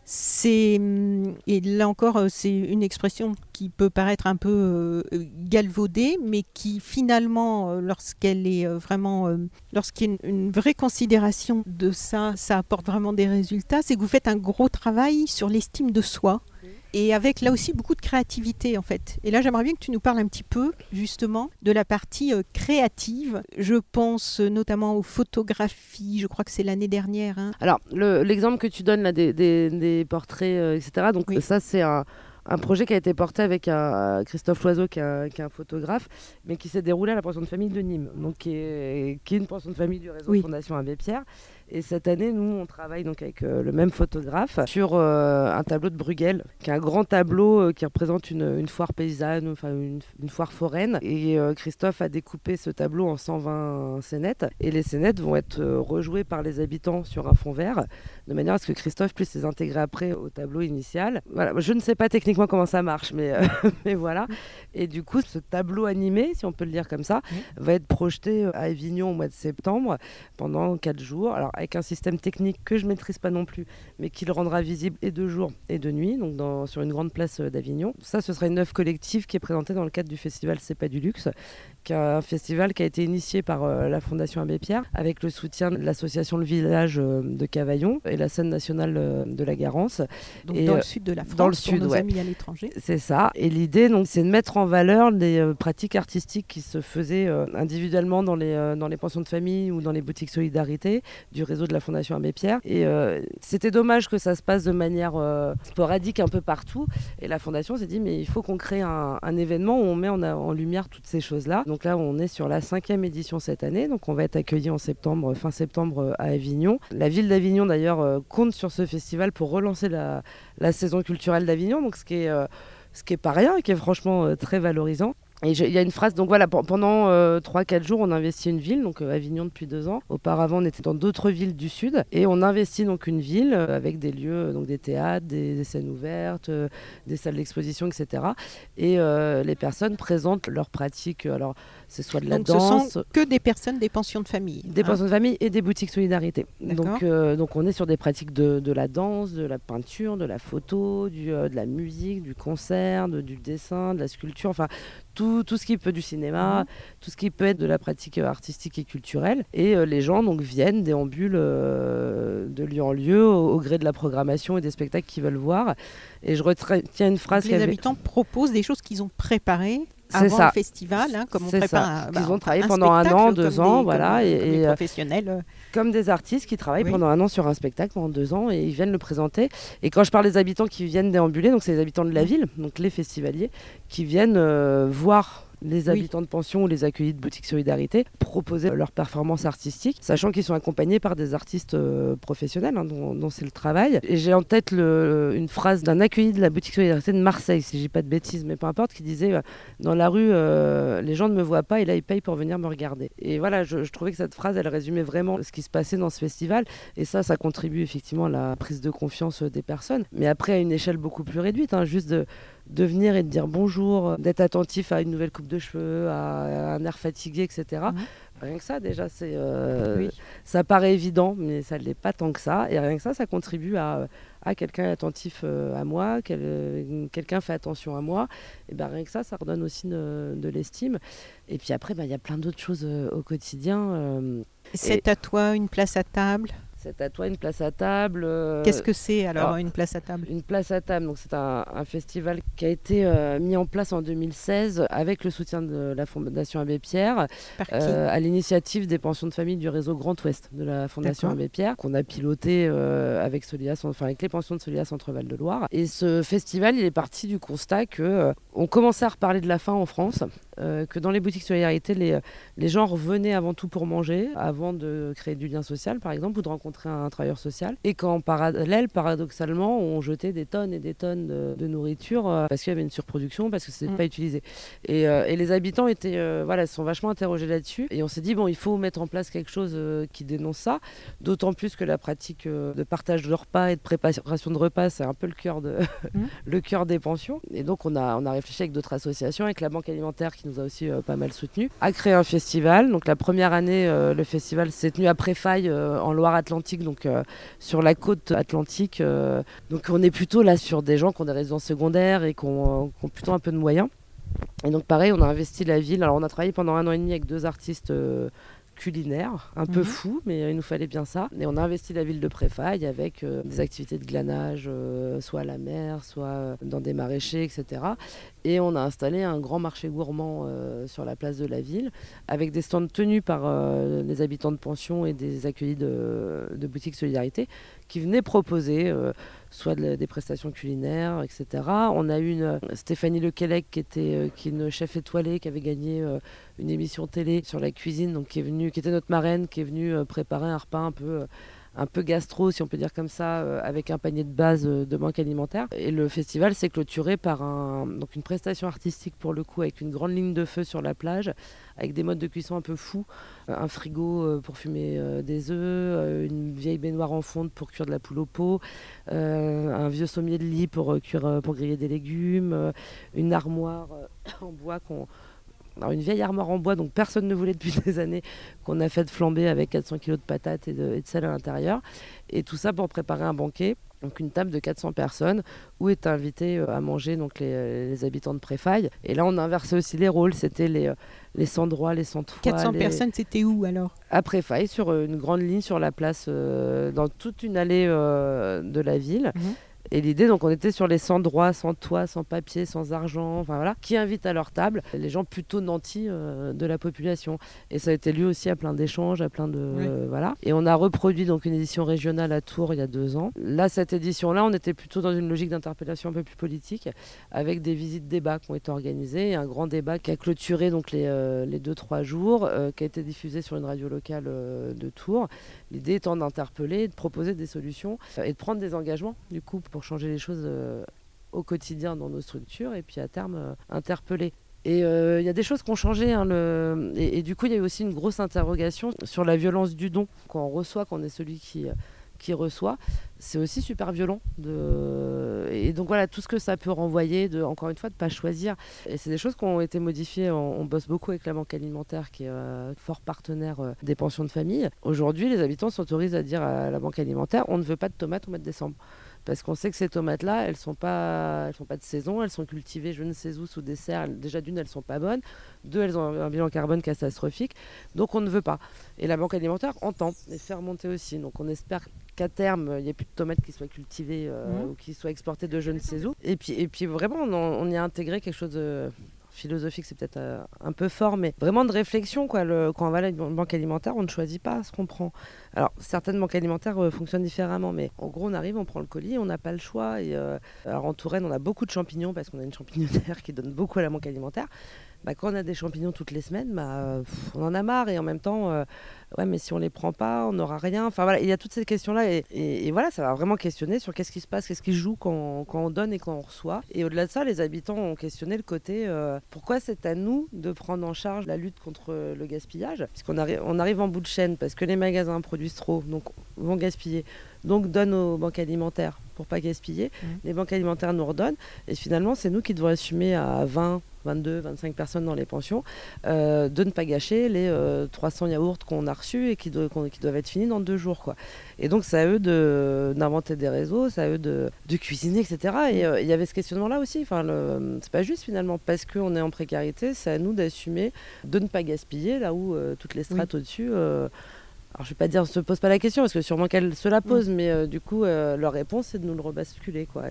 et là encore, c'est une expression qui peut paraître un peu galvaudée, mais qui finalement, lorsqu'elle est lorsqu'il y a une vraie considération de ça apporte vraiment des résultats, c'est que vous faites un gros travail sur l'estime de soi. Et avec là aussi beaucoup de créativité en fait. Et là j'aimerais bien que tu nous parles un petit peu justement de la partie créative. Je pense notamment aux photographies, je crois que c'est l'année dernière. Alors l'exemple que tu donnes là des portraits, etc. Donc ça c'est un projet qui a été porté avec Christophe Loiseau qui est un photographe, mais qui s'est déroulé à la pension de famille de Nîmes, donc qui est une pension de famille du réseau Fondation Abbé Pierre. Et cette année, nous, on travaille donc avec le même photographe sur un tableau de Bruegel, qui est un grand tableau qui représente une foire paysanne, enfin une foire foraine. Et Christophe a découpé ce tableau en 120 scénettes. Et les scénettes vont être rejouées par les habitants sur un fond vert, de manière à ce que Christophe puisse les intégrer après au tableau initial. Voilà, je ne sais pas techniquement comment ça marche, mais voilà. Et du coup, ce tableau animé, si on peut le dire comme ça, va être projeté à Avignon au mois de septembre pendant 4 jours. Alors, avec un système technique que je ne maîtrise pas non plus, mais qui le rendra visible et de jour et de nuit, donc sur une grande place d'Avignon. Ça, ce sera une œuvre collective qui est présentée dans le cadre du festival C'est pas du luxe, qui est un festival qui a été initié par la Fondation Abbé Pierre, avec le soutien de l'association Le Village de Cavaillon et la scène nationale de la Garance. Donc et, dans le sud de la France, dans le pour sud, nos ouais. amis à l'étranger. C'est ça. Et l'idée, donc, c'est de mettre en valeur les pratiques artistiques qui se faisaient individuellement dans les pensions de famille ou dans les boutiques Solidarité du réseau de la Fondation Abbé Pierre. Et c'était dommage que ça se passe de manière sporadique un peu partout. Et la Fondation s'est dit, mais il faut qu'on crée un événement où on met en lumière toutes ces choses-là. Donc là, on est sur la 5e édition cette année. Donc on va être accueillis fin septembre à Avignon. La ville d'Avignon, d'ailleurs, compte sur ce festival pour relancer la saison culturelle d'Avignon. Donc ce qui est pas rien et qui est franchement très valorisant. Et il y a une phrase, donc voilà, pendant 3-4 jours, on investit une ville, donc Avignon depuis 2 ans. Auparavant, on était dans d'autres villes du sud. Et on investit donc une ville avec des lieux, donc des théâtres, des scènes ouvertes, des salles d'exposition, etc. Et les personnes présentent leurs pratiques. Alors, c'est soit de la danse. Ce sont que des personnes des pensions de famille. Des pensions de famille et des boutiques Solidarité. Donc on est sur des pratiques de la danse, de la peinture, de la photo, de la musique, du concert, du dessin, de la sculpture, enfin tout ce qui peut du cinéma, tout ce qui peut être de la pratique artistique et culturelle. Et les gens donc viennent, déambulent de lieu en lieu au gré de la programmation et des spectacles qu'ils veulent voir. Et je retiens une phrase. Les habitants proposent des choses qu'ils ont préparées C'est avant ça. le festival, comme on prépare Ils ont travaillé pendant 1 an, 2 ans, voilà, et des professionnels. Comme des artistes qui travaillent pendant 1 an sur un spectacle, pendant 2 ans, et ils viennent le présenter. Et quand je parle des habitants qui viennent déambuler, donc c'est les habitants de la ville, donc les festivaliers, qui viennent voir les habitants de pension ou les accueillis de boutiques Solidarité proposer leur performance artistique, sachant qu'ils sont accompagnés par des artistes professionnels dont c'est le travail. Et j'ai en tête une phrase d'un accueilli de la boutique Solidarité de Marseille, si je dis pas de bêtises, mais peu importe, qui disait dans la rue, les gens ne me voient pas et là ils payent pour venir me regarder. Et voilà, je trouvais que cette phrase, elle résumait vraiment ce qui se passait dans ce festival. Et ça contribue effectivement à la prise de confiance des personnes. Mais après, à une échelle beaucoup plus réduite, juste de venir et de dire bonjour, d'être attentif à une nouvelle coupe de cheveux, à un air fatigué, etc. Rien que ça, déjà, ça paraît évident, mais ça ne l'est pas tant que ça. Et rien que ça contribue à quelqu'un est attentif à moi, quelqu'un fait attention à moi. Et ben rien que ça redonne aussi de l'estime. Et puis après, y a plein d'autres choses au quotidien. C'est à toi une place à table. C'est à toi une place à table. Qu'est-ce que c'est alors une place à table ? Une place à table, donc c'est un festival qui a été mis en place en 2016 avec le soutien de la Fondation Abbé Pierre, à l'initiative des pensions de famille du réseau Grand Ouest de la Fondation Abbé Pierre, qu'on a piloté avec les pensions de Solidaire Centre-Val de Loire. Et ce festival, il est parti du constat que on commençait à reparler de la faim en France, que dans les boutiques Solidarité, les gens revenaient avant tout pour manger, avant de créer du lien social par exemple, ou de rencontrer un travailleur social, et qu'en parallèle, paradoxalement, on jetait des tonnes et des tonnes de nourriture parce qu'il y avait une surproduction, parce que c'était pas utilisé. Et les habitants sont vachement interrogés là-dessus, et on s'est dit il faut mettre en place quelque chose qui dénonce ça, d'autant plus que la pratique de partage de repas et de préparation de repas, c'est un peu le cœur des pensions. Et donc on a réfléchi avec d'autres associations, avec la Banque Alimentaire qui nous a aussi pas mal soutenus, à créer un festival. Donc la première année, le festival s'est tenu à Préfaille en Loire-Atlantique, donc sur la côte atlantique. Donc on est plutôt là sur des gens qui ont des résidences secondaires et qui ont plutôt un peu de moyens. Et donc pareil, on a investi la ville. Alors on a travaillé pendant 1 an et demi avec 2 artistes culinaire, un peu fou, mais il nous fallait bien ça. Et on a investi la ville de Préfaille avec des activités de glanage, soit à la mer, soit dans des maraîchers, etc. Et on a installé un grand marché gourmand sur la place de la ville, avec des stands tenus par les habitants de pension et des accueillis de boutiques Solidarité, qui venaient proposer soit des prestations culinaires, etc. On a eu Stéphanie Lequelec, qui est une chef étoilée, qui avait gagné une émission télé sur la cuisine, donc qui était notre marraine, qui est venue préparer un repas un peu gastro, si on peut dire comme ça, avec un panier de base de Banque Alimentaire. Et le festival s'est clôturé par donc une prestation artistique pour le coup, avec une grande ligne de feu sur la plage, avec des modes de cuisson un peu fous, un frigo pour fumer des œufs, une vieille baignoire en fonte pour cuire de la poule au pot, un vieux sommier de lit pour griller des légumes, une armoire en bois Alors, une vieille armoire en bois, donc personne ne voulait depuis des années, qu'on a fait flamber avec 400 kilos de patates et de sel à l'intérieur. Et tout ça pour préparer un banquet. Donc une table de 400 personnes où étaient invités à manger donc les habitants de Préfaille. Et là, on a inversé aussi les rôles. C'était les sans-droits, les sans-toits. 400 personnes, c'était où alors ? À Préfaille, sur une grande ligne sur la place, dans toute une allée de la ville. Et l'idée, donc, on était sur les sans droit, sans toit, sans papier, sans argent, enfin voilà, qui invitent à leur table les gens plutôt nantis de la population. Et ça a été lieu aussi à plein d'échanges, à plein de voilà. Et on a reproduit donc une édition régionale à Tours il y a 2 ans. Là, cette édition-là, on était plutôt dans une logique d'interpellation un peu plus politique, avec des visites débats qui ont été organisées, et un grand débat qui a clôturé donc les 2-3 jours, qui a été diffusé sur une radio locale de Tours. L'idée étant d'interpeller, de proposer des solutions et de prendre des engagements du coup pour changer les choses au quotidien dans nos structures et puis à terme interpeller. Et il y a des choses qui ont changé et du coup il y a eu aussi une grosse interrogation sur la violence du don quand on reçoit, quand on est celui qui reçoit. C'est aussi super violent et donc voilà tout ce que ça peut renvoyer encore une fois de pas choisir, et c'est des choses qui ont été modifiées. On bosse beaucoup avec la Banque Alimentaire qui est fort partenaire des pensions de famille. Aujourd'hui les habitants s'autorisent à dire à la Banque Alimentaire on ne veut pas de tomates au mois de décembre. Parce qu'on sait que ces tomates-là, elles sont pas de saison, elles sont cultivées je ne sais où sous des serres. Déjà d'une, elles sont pas bonnes. 2, elles ont un bilan carbone catastrophique. Donc on ne veut pas. Et la Banque Alimentaire entend et fait remonter aussi. Donc on espère qu'à terme, il n'y ait plus de tomates qui soient cultivées ou qui soient exportées de je ne sais où. Et puis vraiment, on y a intégré quelque chose de philosophique, c'est peut-être un peu fort, mais vraiment de réflexion, quoi. Quand on va à une banque alimentaire, on ne choisit pas ce qu'on prend. Alors, certaines banques alimentaires fonctionnent différemment, mais en gros, on arrive, on prend le colis, on n'a pas le choix. Alors, en Touraine, on a beaucoup de champignons parce qu'on a une champignonnière qui donne beaucoup à la banque alimentaire. Quand on a des champignons toutes les semaines, on en a marre, et en même temps, ouais, mais si on les prend pas, on n'aura rien. Enfin voilà, il y a toutes ces questions-là, et voilà, ça va vraiment questionner sur qu'est-ce qui se passe, qu'est-ce qui joue quand on donne et quand on reçoit. Et au-delà de ça, les habitants ont questionné le côté pourquoi c'est à nous de prendre en charge la lutte contre le gaspillage, puisqu'on arrive en bout de chaîne parce que les magasins produisent trop, donc vont gaspiller. Donc donnent aux banques alimentaires pour pas gaspiller. Les banques alimentaires nous redonnent, et finalement c'est nous qui devons assumer à 20, 22, 25 personnes dans les pensions de ne pas gâcher les 300 yaourts qu'on a reçus et qui doivent être finis dans 2 jours, quoi. Et donc c'est à eux d'inventer des réseaux, c'est à eux de cuisiner, etc. Et il y avait ce questionnement-là aussi. Enfin, c'est pas juste finalement, parce qu'on est en précarité, c'est à nous d'assumer de ne pas gaspiller là où toutes les strates au-dessus... alors je ne vais pas dire se pose pas la question, parce que sûrement qu'elle se la pose, mais du coup leur réponse c'est de nous le rebasculer, quoi.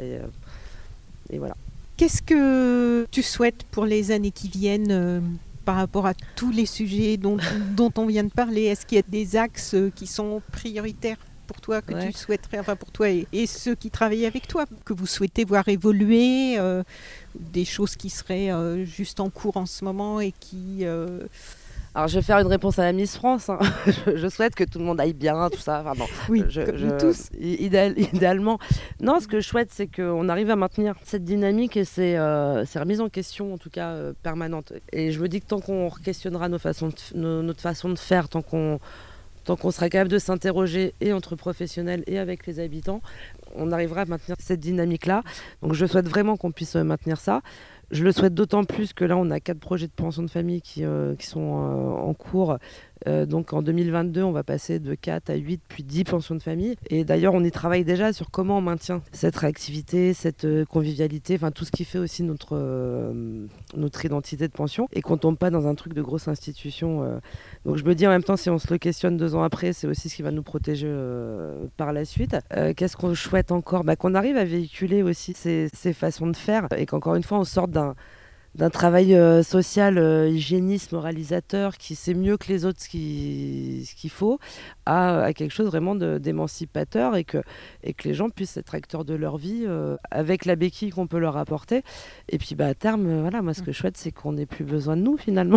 Et voilà. Qu'est-ce que tu souhaites pour les années qui viennent par rapport à tous les sujets dont on vient de parler ? Est-ce qu'il y a des axes qui sont prioritaires pour toi, que tu souhaiterais, enfin pour toi et ceux qui travaillent avec toi, que vous souhaitez voir évoluer, des choses qui seraient juste en cours en ce moment et qui... Alors je vais faire une réponse à la Miss France, hein. Je souhaite que tout le monde aille bien, tout ça. Enfin, bon, oui, comme tous. Idéalement. Non, ce que je souhaite, c'est qu'on arrive à maintenir cette dynamique et ces remises en question, en tout cas permanentes. Et je me dis que tant qu'on questionnera notre façon de faire, tant qu'on sera capable de s'interroger et entre professionnels et avec les habitants, on arrivera à maintenir cette dynamique-là. Donc je souhaite vraiment qu'on puisse maintenir ça. Je le souhaite d'autant plus que là, on a 4 projets de pension de famille qui sont en cours. Donc en 2022, on va passer de 4 à 8, puis 10 pensions de famille. Et d'ailleurs, on y travaille déjà sur comment on maintient cette réactivité, cette convivialité, enfin tout ce qui fait aussi notre identité de pension, et qu'on ne tombe pas dans un truc de grosse institution. Donc je me dis en même temps, si on se le questionne 2 ans après, c'est aussi ce qui va nous protéger par la suite. Qu'est-ce qu'on souhaite encore ? Qu'on arrive à véhiculer aussi ces façons de faire, et qu'encore une fois, on sorte d'un travail social, hygiéniste, moralisateur, qui sait mieux que les autres ce qu'il faut, à quelque chose vraiment d'émancipateur, et que les gens puissent être acteurs de leur vie avec la béquille qu'on peut leur apporter. Et puis à terme, voilà, moi ce que je souhaite, c'est qu'on n'ait plus besoin de nous finalement,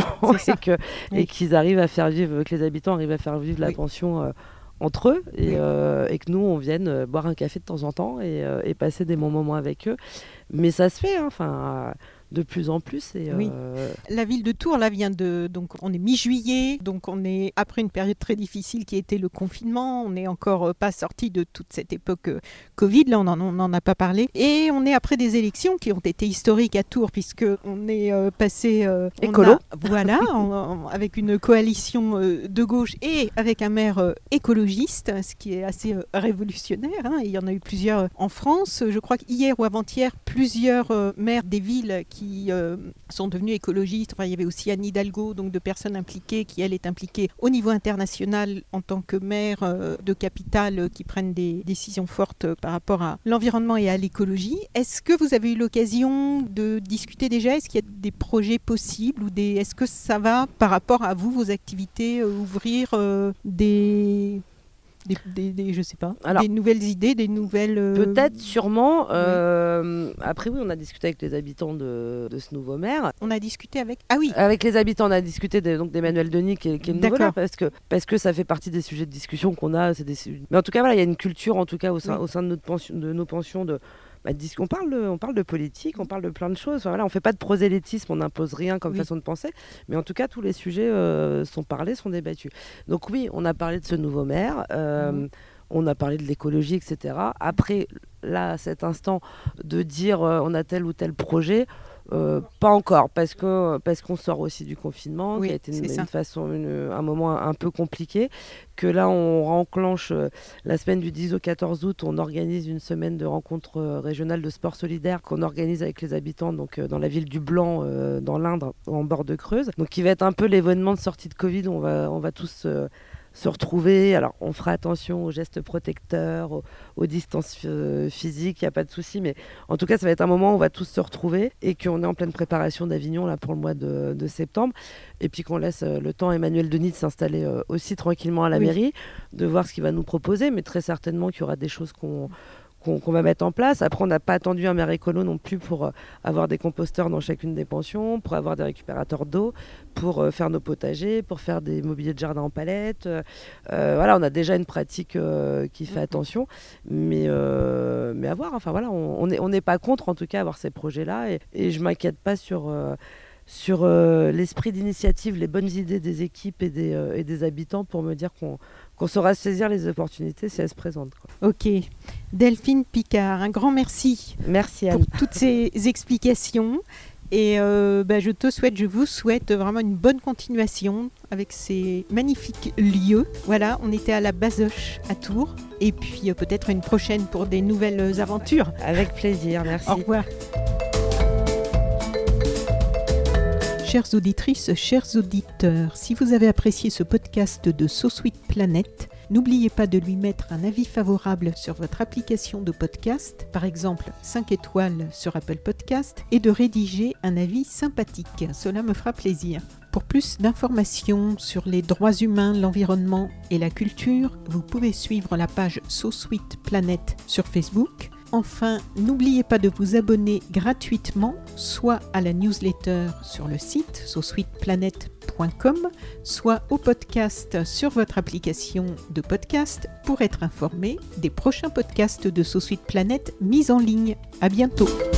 et qu'ils arrivent à faire vivre, que les habitants arrivent à faire vivre la pension entre eux, et que nous on vienne boire un café de temps en temps et passer des bons moments avec eux. Mais ça se fait, hein. Enfin, de plus en plus. Et, oui. La ville de Tours, là, donc on est mi-juillet, donc on est après une période très difficile qui a été le confinement. On n'est encore pas sorti de toute cette époque Covid, là, on n'en a pas parlé. Et on est après des élections qui ont été historiques à Tours, puisqu'on est passé... écolo. Voilà, avec une coalition de gauche et avec un maire écologiste, ce qui est assez révolutionnaire. Il y en a eu plusieurs en France. Je crois qu'hier ou avant-hier, plusieurs maires des villes qui sont devenus écologistes. Enfin, il y avait aussi Anne Hidalgo, donc de personnes impliquées, qui elle est impliquée au niveau international en tant que maire de capitale qui prennent des décisions fortes par rapport à l'environnement et à l'écologie. Est-ce que vous avez eu l'occasion de discuter déjà? Est-ce qu'il y a des projets possibles ou est-ce que ça va par rapport à vous, vos activités, ouvrir je sais pas, alors, des nouvelles idées, des nouvelles... Peut-être, sûrement. Oui. Après, oui, on a discuté avec les habitants de ce nouveau maire. On a discuté avec... Ah oui. Avec les habitants, on a discuté donc d'Emmanuel Denis, qui est le nouveau maire, parce que ça fait partie des sujets de discussion qu'on a. Mais en tout cas, voilà, il y a une culture, en tout cas, au sein de nos pensions, on parle de politique, on parle de plein de choses. Enfin, voilà, on ne fait pas de prosélytisme, on n'impose rien comme façon de penser. Mais en tout cas, tous les sujets sont parlés, sont débattus. Donc oui, on a parlé de ce nouveau maire, on a parlé de l'écologie, etc. Après, là, à cet instant, de dire on a tel ou tel projet... pas encore, parce qu'on sort aussi du confinement, qui a été un moment un peu compliqué, que là on enclenche la semaine du 10 au 14 août, on organise une semaine de rencontres régionales de sport solidaire qu'on organise avec les habitants donc, dans la ville du Blanc, dans l'Indre, en bord de Creuse, donc qui va être un peu l'événement de sortie de Covid, on va tous... se retrouver. Alors, on fera attention aux gestes protecteurs, aux distances physiques, il n'y a pas de souci, mais en tout cas, ça va être un moment où on va tous se retrouver et qu'on est en pleine préparation d'Avignon là, pour le mois de septembre. Et puis qu'on laisse le temps à Emmanuel Denis de s'installer aussi tranquillement à la mairie, de voir ce qu'il va nous proposer, mais très certainement qu'il y aura des choses qu'on va mettre en place. Après, on n'a pas attendu un maire écolo non plus pour avoir des composteurs dans chacune des pensions, pour avoir des récupérateurs d'eau, pour faire nos potagers, pour faire des mobiliers de jardin en palette. Voilà, on a déjà une pratique qui fait attention, mais à voir. Enfin voilà, on n'est pas contre en tout cas avoir ces projets-là, et je m'inquiète pas sur l'esprit d'initiative, les bonnes idées des équipes et des habitants pour me dire qu'on saura saisir les opportunités si elles se présentent. Ok. Delphine Picard, un grand merci. Merci Anne. Pour toutes ces explications. Et je vous souhaite vraiment une bonne continuation avec ces magnifiques lieux. Voilà, on était à la Bazoche à Tours. Et puis peut-être une prochaine pour des nouvelles aventures. Avec plaisir, merci. Au revoir. Chères auditrices, chers auditeurs, si vous avez apprécié ce podcast de So Sweet Planet, n'oubliez pas de lui mettre un avis favorable sur votre application de podcast, par exemple 5 étoiles sur Apple Podcast, et de rédiger un avis sympathique. Cela me fera plaisir. Pour plus d'informations sur les droits humains, l'environnement et la culture, vous pouvez suivre la page So Sweet Planet sur Facebook. Enfin, n'oubliez pas de vous abonner gratuitement, soit à la newsletter sur le site sosweetplanet.com, soit au podcast sur votre application de podcast pour être informé des prochains podcasts de So Sweet Planet mis en ligne. À bientôt.